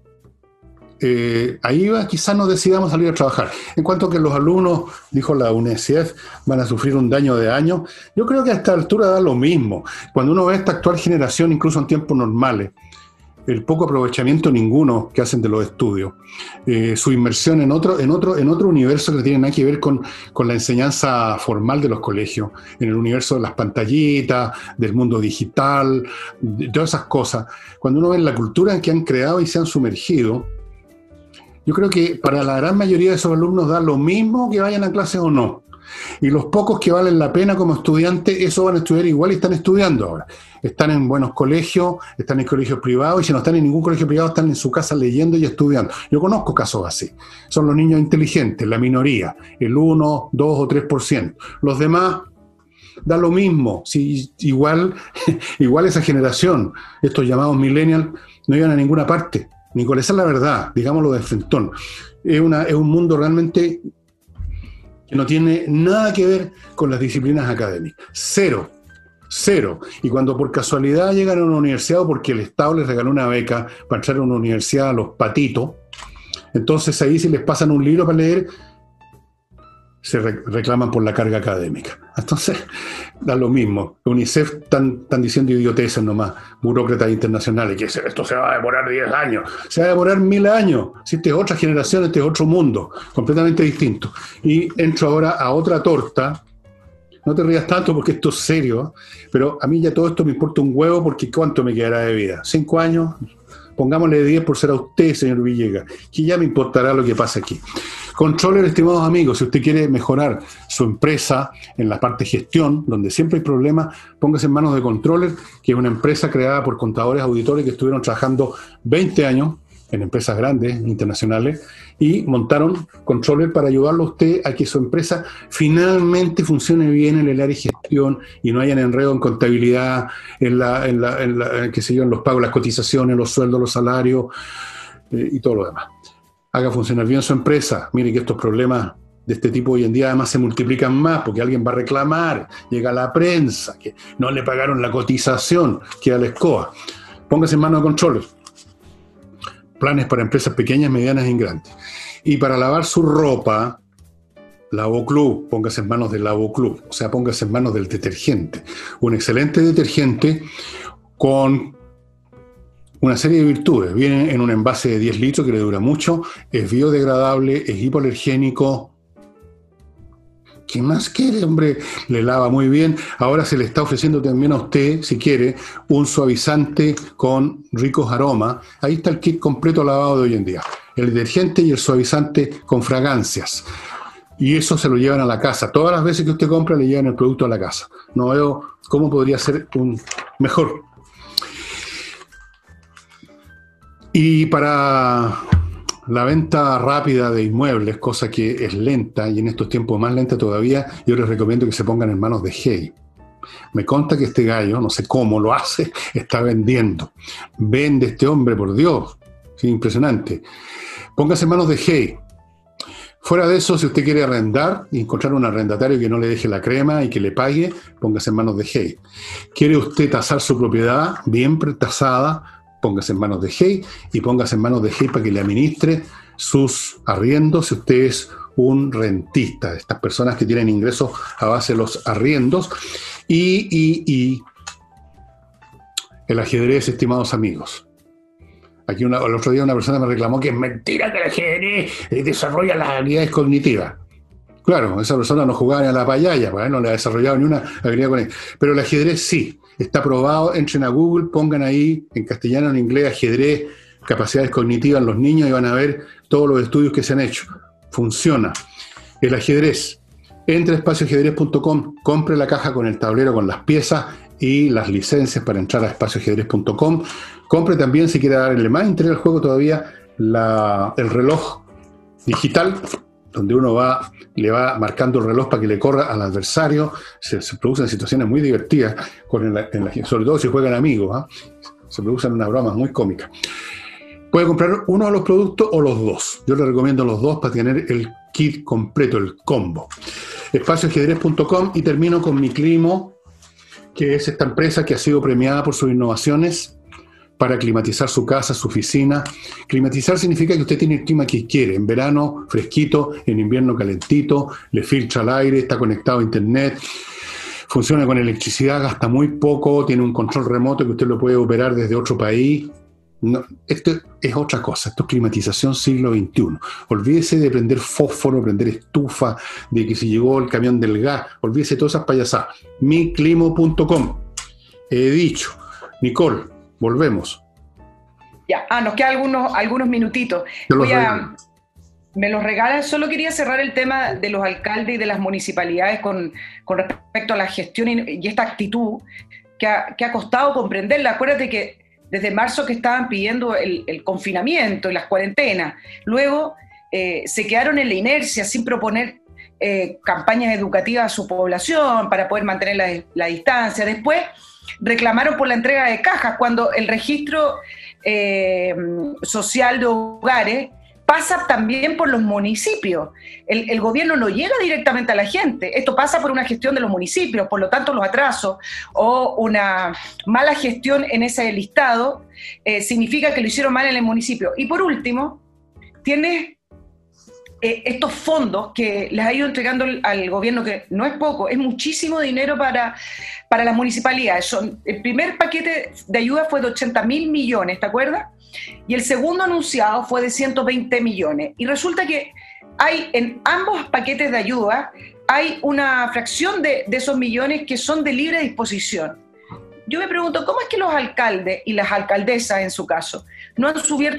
Speaker 1: ahí quizás nos decidamos salir a trabajar. En cuanto a que los alumnos, dijo la UNICEF, van a sufrir un daño de años, yo creo que a esta altura da lo mismo. Cuando uno ve esta actual generación, incluso en tiempos normales, el poco aprovechamiento ninguno que hacen de los estudios, su inmersión en otro universo que no tiene nada que ver con la enseñanza formal de los colegios, en el universo de las pantallitas, del mundo digital, de todas esas cosas. Cuando uno ve la cultura en que han creado y se han sumergido, yo creo que para la gran mayoría de esos alumnos da lo mismo que vayan a clase o no. Y los pocos que valen la pena como estudiantes, eso van a estudiar igual y están estudiando ahora. Están en buenos colegios, están en colegios privados, y si no están en ningún colegio privado, están en su casa leyendo y estudiando. Yo conozco casos así. Son los niños inteligentes, la minoría, el 1, 2 o 3%. Los demás da lo mismo. Si, igual esa generación, estos llamados millennials, no iban a ninguna parte. Nicolás, esa es la verdad, digámoslo de frentón. Es un mundo realmente que no tiene nada que ver con las disciplinas académicas. Cero. Y cuando por casualidad llegan a una universidad o porque el Estado les regaló una beca para entrar a una universidad a los patitos, entonces ahí si les pasan un libro para leer, se reclaman por la carga académica. Entonces, da lo mismo. UNICEF están diciendo idioteces nomás, burócratas internacionales, que esto se va a demorar 10 años, se va a demorar 1000 años. Si esta es otra generación, este es otro mundo, completamente distinto. Y entro ahora a otra torta, no te rías tanto porque esto es serio, pero a mí ya todo esto me importa un huevo porque ¿cuánto me quedará de vida? ¿5 años? Pongámosle 10 por ser a usted, señor Villegas, que ya me importará lo que pase aquí. Controller, estimados amigos, si usted quiere mejorar su empresa en la parte de gestión, donde siempre hay problemas, póngase en manos de Controller, que es una empresa creada por contadores auditores que estuvieron trabajando 20 años en empresas grandes, internacionales, y montaron Controller para ayudarlo a usted a que su empresa finalmente funcione bien en el área de gestión y no haya enredo en contabilidad, qué sé yo, en los pagos, las cotizaciones, los sueldos, los salarios y todo lo demás. Haga funcionar bien su empresa. Mire que estos problemas de este tipo hoy en día además se multiplican más porque alguien va a reclamar, llega a la prensa, que no le pagaron la cotización, queda la escoba. Póngase en manos de Controller. Planes para empresas pequeñas, medianas y grandes. Y para lavar su ropa, Lavoclub, póngase en manos del Lavoclub, o sea, póngase en manos del detergente. Un excelente detergente con una serie de virtudes. Viene en un envase de 10 litros que le dura mucho, es biodegradable, es hipoalergénico. ¿Qué más quiere, hombre? Le lava muy bien. Ahora se le está ofreciendo también a usted, si quiere, un suavizante con ricos aromas. Ahí está el kit completo lavado de hoy en día. El detergente y el suavizante con fragancias. Y eso se lo llevan a la casa. Todas las veces que usted compra le llevan el producto a la casa. No veo cómo podría ser un mejor. Y para la venta rápida de inmuebles, cosa que es lenta y en estos tiempos más lenta todavía, yo les recomiendo que se pongan en manos de Hey. Me consta que este gallo, no sé cómo lo hace, está vendiendo. Vende este hombre, por Dios. Sí, impresionante. Póngase en manos de Hey. Fuera de eso, si usted quiere arrendar y encontrar un arrendatario que no le deje la crema y que le pague, póngase en manos de Hey. ¿Quiere usted tasar su propiedad bien tasada? Póngase en manos de Hey y póngase en manos de Hey para que le administre sus arriendos si usted es un rentista, estas personas que tienen ingresos a base de los arriendos. Y el ajedrez, estimados amigos. Aquí el otro día una persona me reclamó que es mentira que el ajedrez desarrolla las habilidades cognitivas. Claro, esa persona no jugaba ni a la payaya, no le ha desarrollado ni una habilidad con él. Pero el ajedrez sí. Está probado, entren a Google, pongan ahí en castellano, en inglés, ajedrez, capacidades cognitivas en los niños y van a ver todos los estudios que se han hecho. Funciona. El ajedrez. Entre a espacioajedrez.com, compre la caja con el tablero, con las piezas y las licencias para entrar a espacioajedrez.com. Compre también, si quiere darle más interés al juego todavía, el reloj digital, donde uno le va marcando el reloj para que le corra al adversario. Se producen situaciones muy divertidas, sobre todo si juegan amigos. Se producen unas bromas muy cómicas. Puede comprar uno de los productos o los dos. Yo le recomiendo los dos para tener el kit completo, el combo. Espacioajedrez.com. Y termino con Miclimo, que es esta empresa que ha sido premiada por sus innovaciones para climatizar su casa, su oficina. Climatizar significa que usted tiene el clima que quiere. En verano, fresquito, en invierno, calentito, le filtra el aire, está conectado a internet, funciona con electricidad, gasta muy poco, tiene un control remoto que usted lo puede operar desde otro país. No, esto es otra cosa, esto es climatización siglo XXI. Olvídese de prender fósforo, prender estufa, de que si llegó el camión del gas, olvídese de todas esas payasadas. Miclimo.com. He dicho. Nicole, volvemos.
Speaker 2: Ya, nos quedan algunos minutitos. Me los regalan. Solo quería cerrar el tema de los alcaldes y de las municipalidades con respecto a la gestión y esta actitud que ha costado comprenderla. Acuérdate que desde marzo que estaban pidiendo el confinamiento y las cuarentenas, luego se quedaron en la inercia sin proponer campañas educativas a su población para poder mantener la distancia. Después reclamaron por la entrega de cajas cuando el registro social de hogares pasa también por los municipios. El gobierno no llega directamente a la gente. Esto pasa por una gestión de los municipios, por lo tanto los atrasos o una mala gestión en ese listado significa que lo hicieron mal en el municipio. Y por último, tienes estos fondos que les ha ido entregando al gobierno, que no es poco, es muchísimo dinero para las municipalidades. El primer paquete de ayuda fue de 80.000 millones, ¿te acuerdas? Y el segundo anunciado fue de 120 millones. Y resulta que hay en ambos paquetes de ayuda hay una fracción de esos millones que son de libre disposición. Yo me pregunto, ¿cómo es que los alcaldes y las alcaldesas, en su caso, no han subido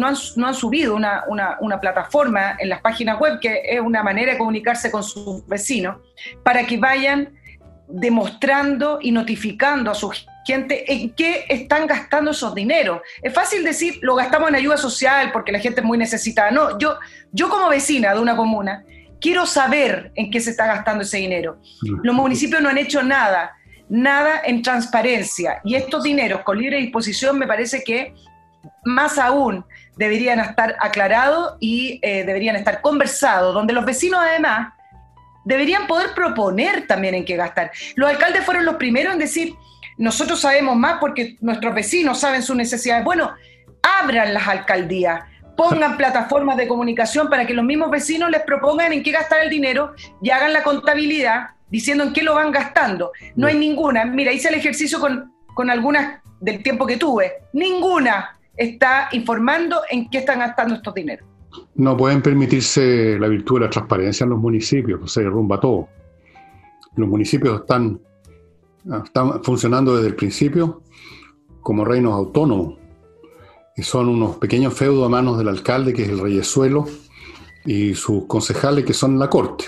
Speaker 2: una plataforma en las páginas web, que es una manera de comunicarse con sus vecinos, para que vayan demostrando y notificando a su gente en qué están gastando esos dineros? Es fácil decir, lo gastamos en ayuda social porque la gente es muy necesitada. No, yo como vecina de una comuna, quiero saber en qué se está gastando ese dinero. Los municipios no han hecho nada en transparencia, y estos dineros con libre disposición me parece que más aún deberían estar aclarados y deberían estar conversados, donde los vecinos además deberían poder proponer también en qué gastar. Los alcaldes fueron los primeros en decir, nosotros sabemos más porque nuestros vecinos saben sus necesidades. Bueno, abran las alcaldías, pongan plataformas de comunicación para que los mismos vecinos les propongan en qué gastar el dinero y hagan la contabilidad diciendo en qué lo van gastando. No hay ninguna. Mira, hice el ejercicio con algunas del tiempo que tuve. Ninguna está informando en qué están gastando estos dineros.
Speaker 1: No pueden permitirse la virtud de la transparencia en los municipios, pues se derrumba todo. Los municipios están funcionando desde el principio como reinos autónomos, y son unos pequeños feudos a manos del alcalde, que es el reyesuelo, y sus concejales, que son la corte.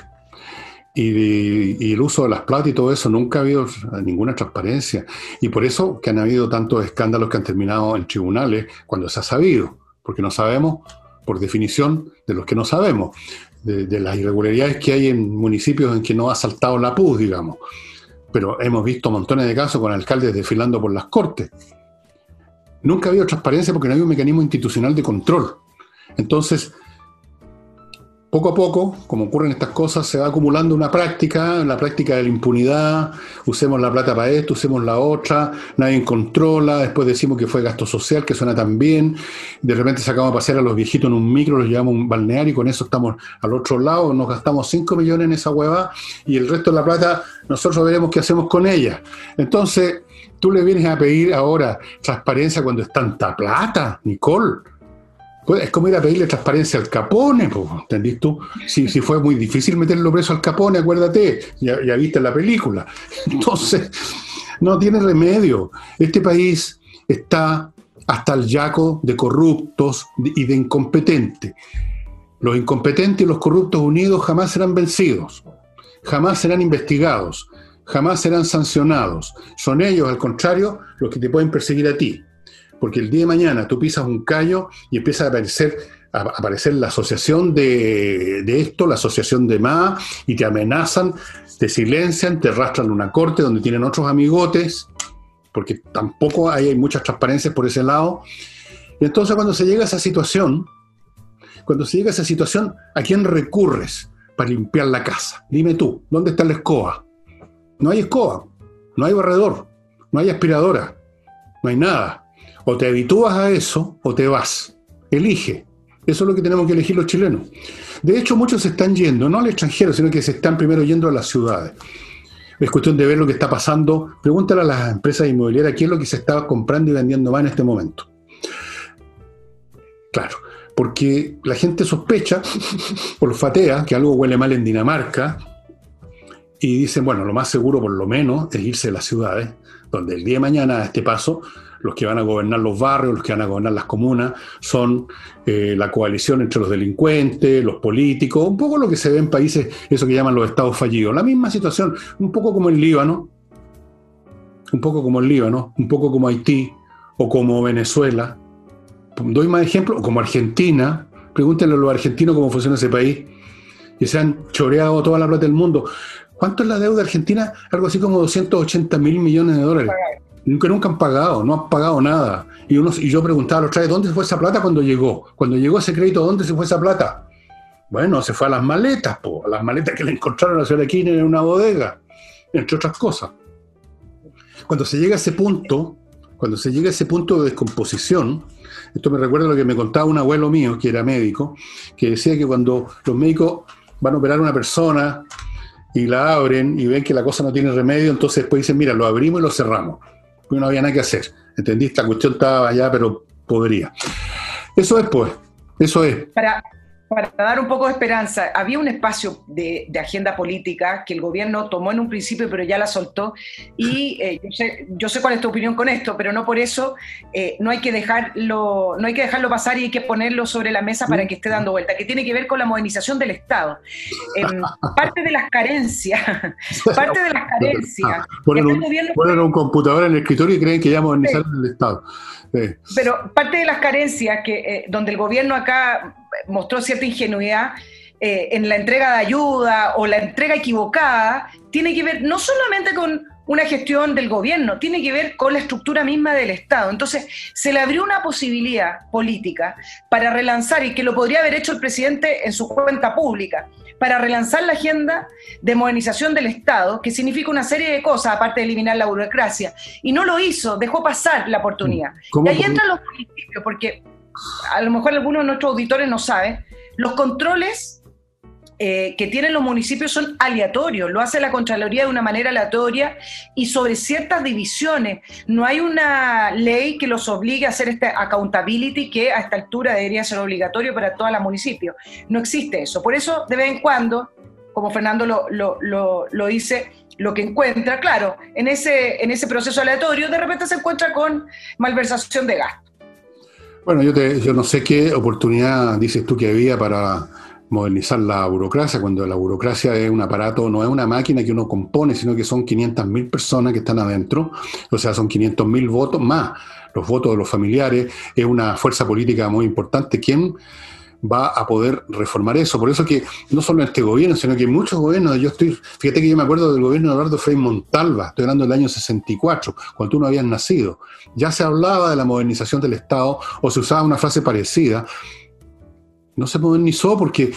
Speaker 1: Y el uso de las plata y todo eso, nunca ha habido ninguna transparencia. Y por eso que han habido tantos escándalos que han terminado en tribunales cuando se ha sabido, porque no sabemos, por definición, de los que no sabemos, de las irregularidades que hay en municipios en que no ha saltado la pus, digamos. Pero hemos visto montones de casos con alcaldes desfilando por las cortes. Nunca ha habido transparencia porque no hay un mecanismo institucional de control. Entonces, poco a poco, como ocurren estas cosas, se va acumulando una práctica, la práctica de la impunidad. Usemos la plata para esto, usemos la otra, nadie controla, después decimos que fue gasto social, que suena tan bien, de repente sacamos a pasear a los viejitos en un micro, los llevamos a un balneario y con eso estamos al otro lado, nos gastamos 5 millones en esa huevada y el resto de la plata nosotros veremos qué hacemos con ella. Entonces, tú le vienes a pedir ahora transparencia cuando es tanta plata, Nicole. Es como ir a pedirle transparencia al Capone, ¿entendís tú? Si fue muy difícil meterlo preso al Capone, acuérdate, ya viste la película. Entonces, no tiene remedio. Este país está hasta el yaco de corruptos y de incompetentes. Los incompetentes y los corruptos unidos jamás serán vencidos, jamás serán investigados, jamás serán sancionados. Son ellos, al contrario, los que te pueden perseguir a ti. Porque el día de mañana tú pisas un callo y empieza a aparecer la asociación de esto, la asociación de más, y te amenazan, te silencian, te arrastran a una corte donde tienen otros amigotes, porque tampoco hay muchas transparencias por ese lado. Y entonces cuando se llega a esa situación, ¿a quién recurres para limpiar la casa? Dime tú, ¿dónde está la escoba? No hay escoba, no hay barredor, no hay aspiradora, no hay nada. O te habitúas a eso o te vas. Elige. Eso es lo que tenemos que elegir los chilenos. De hecho, muchos se están yendo, no al extranjero, sino que se están primero yendo a las ciudades. Es cuestión de ver lo que está pasando. Pregúntale a las empresas inmobiliarias qué es lo que se está comprando y vendiendo más en este momento. Claro, porque la gente sospecha, olfatea que algo huele mal en Dinamarca y dicen, bueno, lo más seguro por lo menos es irse a las ciudades, donde el día de mañana, a este paso, los que van a gobernar los barrios, los que van a gobernar las comunas, son la coalición entre los delincuentes, los políticos, un poco lo que se ve en países, eso que llaman los estados fallidos. La misma situación, un poco como el Líbano, un poco como Haití, o como Venezuela. Doy más ejemplos, como Argentina. Pregúntenle a los argentinos cómo funciona ese país, que se han choreado toda la plata del mundo. ¿Cuánto es la deuda argentina? Algo así como 280 mil millones de dólares. Nunca han pagado, no han pagado nada. Y yo preguntaba a los trajes, ¿dónde se fue esa plata cuando llegó? Cuando llegó ese crédito, ¿dónde se fue esa plata? Bueno, se fue a las maletas, a las maletas que le encontraron a la señora Kirchner en una bodega, entre otras cosas. Cuando se llega a ese punto de descomposición, esto me recuerda a lo que me contaba un abuelo mío, que era médico, que decía que cuando los médicos van a operar a una persona y la abren y ven que la cosa no tiene remedio, entonces después dicen, mira, lo abrimos y lo cerramos. Porque no había nada que hacer. ¿Entendiste? La cuestión estaba allá, pero podría. Eso es, pues. Eso es.
Speaker 2: Para dar un poco de esperanza, había un espacio de agenda política que el gobierno tomó en un principio, pero ya la soltó, y yo sé cuál es tu opinión con esto, pero no por eso no hay que dejarlo pasar y hay que ponerlo sobre la mesa para que esté dando vuelta, que tiene que ver con la modernización del Estado. Parte de las carencias,
Speaker 1: ponen un computador en el escritorio y creen que ya modernizaron el Estado.
Speaker 2: Pero parte de las carencias donde el gobierno acá mostró cierta ingenuidad en la entrega de ayuda o la entrega equivocada, tiene que ver no solamente con una gestión del gobierno, tiene que ver con la estructura misma del Estado. Entonces, se le abrió una posibilidad política para relanzar, y que lo podría haber hecho el presidente en su cuenta pública, para relanzar la agenda de modernización del Estado, que significa una serie de cosas, aparte de eliminar la burocracia. Y no lo hizo, dejó pasar la oportunidad. Y ahí entran los municipios, porque a lo mejor algunos de nuestros auditores no saben, los controles que tienen los municipios son aleatorios, lo hace la Contraloría de una manera aleatoria y sobre ciertas divisiones. No hay una ley que los obligue a hacer esta accountability, que a esta altura debería ser obligatorio para todos los municipios. No existe eso. Por eso, de vez en cuando, como Fernando lo dice, lo que encuentra, claro, en ese proceso aleatorio, de repente se encuentra con malversación de gasto.
Speaker 1: Bueno, yo no sé qué oportunidad dices tú que había para modernizar la burocracia, cuando la burocracia es un aparato, no es una máquina que uno compone, sino que son 500.000 personas que están adentro, o sea, son 500.000 votos más los votos de los familiares, es una fuerza política muy importante. ¿Quién va a poder reformar eso? Por eso que no solo en este gobierno, sino que en muchos gobiernos, fíjate que yo me acuerdo del gobierno de Eduardo Frei Montalva, estoy hablando del año 64, cuando tú no habías nacido, ya se hablaba de la modernización del Estado, o se usaba una frase parecida. No se modernizó porque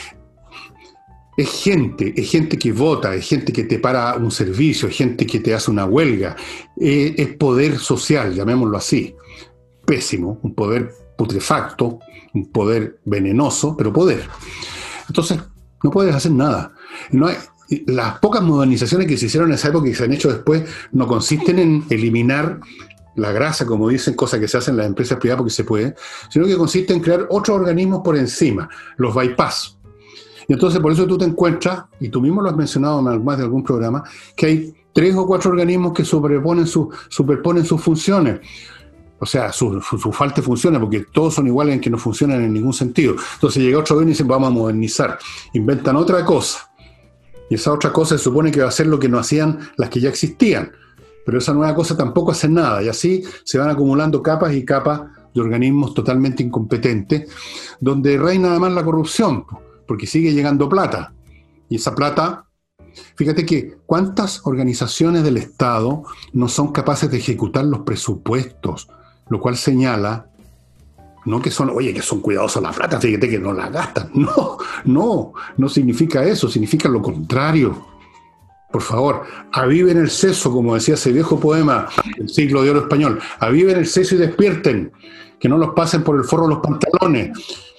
Speaker 1: es gente que vota, es gente que te para un servicio, es gente que te hace una huelga, es poder social, llamémoslo así. Pésimo, un poder putrefacto, un poder venenoso, pero poder. Entonces, no puedes hacer nada. Las pocas modernizaciones que se hicieron en esa época y que se han hecho después no consisten en eliminar la grasa, como dicen, cosa que se hace en las empresas privadas porque se puede, sino que consiste en crear otros organismos por encima, los bypass. Y entonces por eso tú te encuentras, y tú mismo lo has mencionado en más de algún programa, que hay 3 o 4 organismos que superponen sus funciones. O sea, su falta de funciones, porque todos son iguales en que no funcionan en ningún sentido. Entonces llega otro gobierno y dice, vamos a modernizar. Inventan otra cosa. Y esa otra cosa se supone que va a ser lo que no hacían las que ya existían. Pero esa nueva cosa tampoco hace nada, y así se van acumulando capas y capas de organismos totalmente incompetentes, donde reina además la corrupción, porque sigue llegando plata. Y esa plata, fíjate que cuántas organizaciones del Estado no son capaces de ejecutar los presupuestos, lo cual señala, no que son, oye, que son cuidadosos la plata, fíjate que no la gastan. No significa eso, significa lo contrario. Por favor, aviven el seso, como decía ese viejo poema del siglo de oro español. Aviven el seso y despierten, que no los pasen por el forro de los pantalones.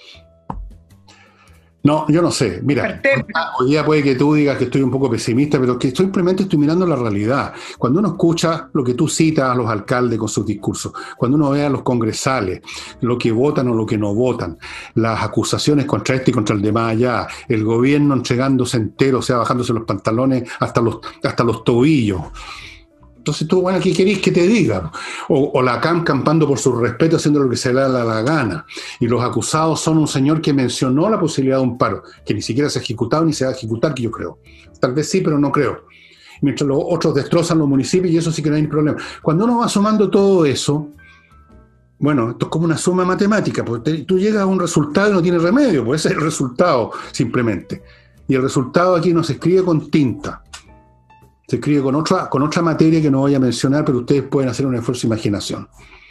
Speaker 1: No, yo no sé. Mira, hoy día puede que tú digas que estoy un poco pesimista, pero que simplemente estoy mirando la realidad. Cuando uno escucha lo que tú citas a los alcaldes con sus discursos, cuando uno ve a los congresales, lo que votan o lo que no votan, las acusaciones contra este y contra el demás allá, el gobierno entregándose entero, o sea, bajándose los pantalones hasta los tobillos. Entonces tú, bueno, ¿qué querés que te diga? O la CAM campando por su respeto, haciendo lo que se le da la gana. Y los acusados son un señor que mencionó la posibilidad de un paro, que ni siquiera se ha ejecutado ni se va a ejecutar, que yo creo. Tal vez sí, pero no creo. Mientras los otros destrozan los municipios, y eso sí que no hay problema. Cuando uno va sumando todo eso, bueno, esto es como una suma matemática, porque tú llegas a un resultado y no tiene remedio, pues ese es el resultado simplemente. Y el resultado aquí no se escribe con tinta. Se escribe con otra materia que no voy a mencionar, pero ustedes pueden hacer un esfuerzo de imaginación.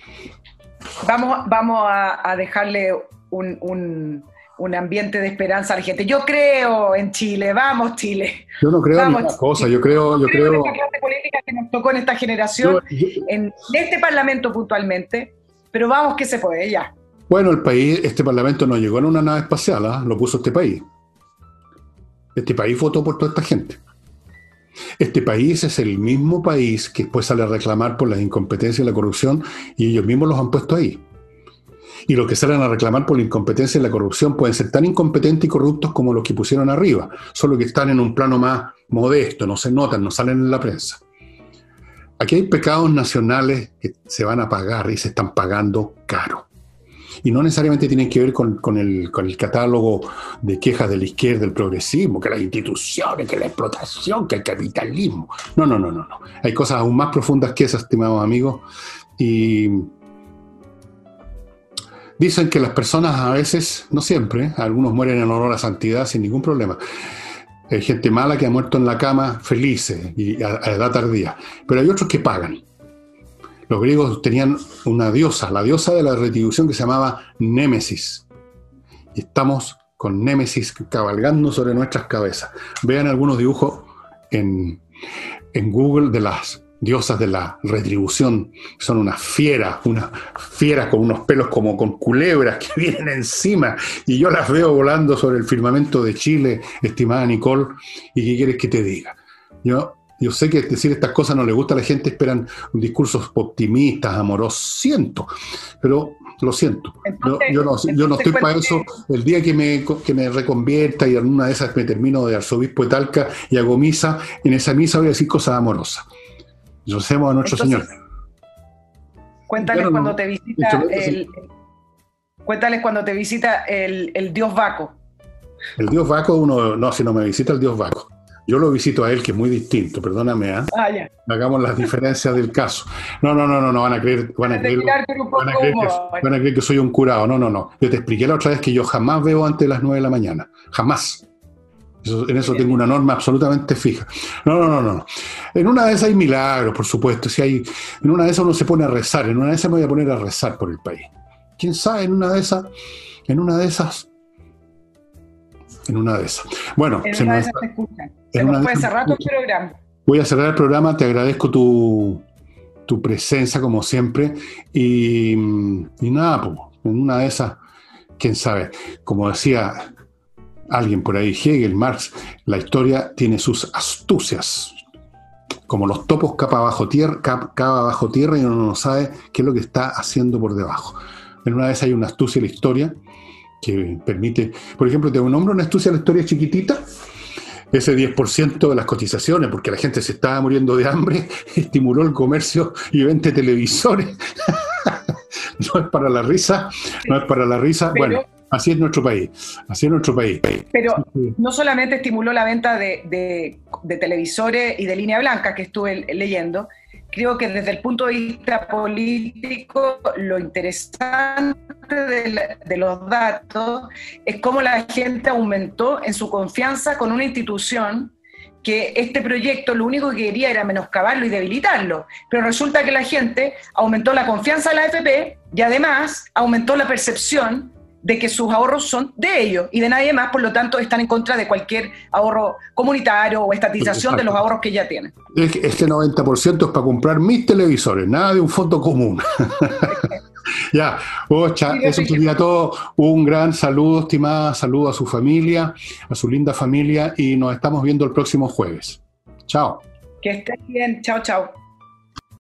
Speaker 2: Vamos a dejarle un ambiente de esperanza a la gente. Yo creo en Chile, vamos Chile.
Speaker 1: Yo no creo en ninguna cosa, yo creo en
Speaker 2: esta clase política que nos tocó en esta generación, en este Parlamento puntualmente, pero vamos que se puede, ya.
Speaker 1: Bueno, este Parlamento no llegó en una nave espacial, lo puso este país. Este país votó por toda esta gente. Este país es el mismo país que después sale a reclamar por las incompetencias y la corrupción, y ellos mismos los han puesto ahí. Y los que salen a reclamar por la incompetencia y la corrupción pueden ser tan incompetentes y corruptos como los que pusieron arriba, solo que están en un plano más modesto, no se notan, no salen en la prensa. Aquí hay pecados nacionales que se van a pagar y se están pagando caro. Y no necesariamente tienen que ver con el catálogo de quejas de la izquierda, del progresismo, que las instituciones, que la explotación, que el capitalismo. No. Hay cosas aún más profundas que esas, estimados amigos. Y dicen que las personas a veces, no siempre, algunos mueren en honor a la santidad sin ningún problema. Hay gente mala que ha muerto en la cama felices y a edad tardía. Pero hay otros que pagan. Los griegos tenían una diosa, la diosa de la retribución que se llamaba Némesis. Y estamos con Némesis cabalgando sobre nuestras cabezas. Vean algunos dibujos en Google de las diosas de la retribución. Son unas fieras con unos pelos como con culebras que vienen encima. Y yo las veo volando sobre el firmamento de Chile, estimada Nicole. ¿Y qué quieres que te diga? Yo sé que decir estas cosas no le gusta a la gente, esperan discursos optimistas, amorosos, pero lo siento. Entonces, yo no estoy para eso. El día que me reconvierta y en una de esas me termino de arzobispo de Talca y hago misa, en esa misa voy a decir cosas amorosas. Recemos a nuestro Señor.
Speaker 2: Cuéntales cuando te visita el dios Baco.
Speaker 1: El dios Baco, si no me visita el dios Baco. Yo lo visito a él, que es muy distinto, perdóname, ¿eh?
Speaker 2: Ya.
Speaker 1: Hagamos las diferencias del caso. No, van a creer que soy un curado. No. Yo te expliqué la otra vez que yo jamás veo antes de las 9 de la mañana. Jamás. En eso tengo una norma absolutamente fija. No. En una de esas hay milagros, por supuesto. En una de esas uno se pone a rezar. En una de esas me voy a poner a rezar por el país. ¿Quién sabe? En una de esas. Bueno,
Speaker 2: se escuchan. Se nos puede cerrar tu programa.
Speaker 1: Voy a cerrar el programa, te agradezco tu presencia como siempre y nada, pues, en una de esas, quién sabe, como decía alguien por ahí, Hegel, Marx, la historia tiene sus astucias, como los topos cava bajo tierra y uno no sabe qué es lo que está haciendo por debajo. En una de esas hay una astucia en la historia que permite, por ejemplo, te nombro una astucia de la historia chiquitita. Ese 10% de las cotizaciones, porque la gente se estaba muriendo de hambre, estimuló el comercio y vende televisores. No es para la risa. Pero, bueno, así es nuestro país.
Speaker 2: Pero no solamente estimuló la venta de televisores y de línea blanca, que estuve leyendo. Creo que desde el punto de vista político, lo interesante de los datos es cómo la gente aumentó en su confianza con una institución que este proyecto lo único que quería era menoscabarlo y debilitarlo. Pero resulta que la gente aumentó la confianza en la AFP y además aumentó la percepción de que sus ahorros son de ellos y de nadie más, por lo tanto están en contra de cualquier ahorro comunitario o estatización de los ahorros que ya tienen.
Speaker 1: Este 90% es para comprar mis televisores, nada de un fondo común. Ya, Ocha, eso sería todo. Un gran saludo, estimada, saludo a su familia, a su linda familia y nos estamos viendo el próximo jueves. Chao.
Speaker 2: Que estés bien, chao.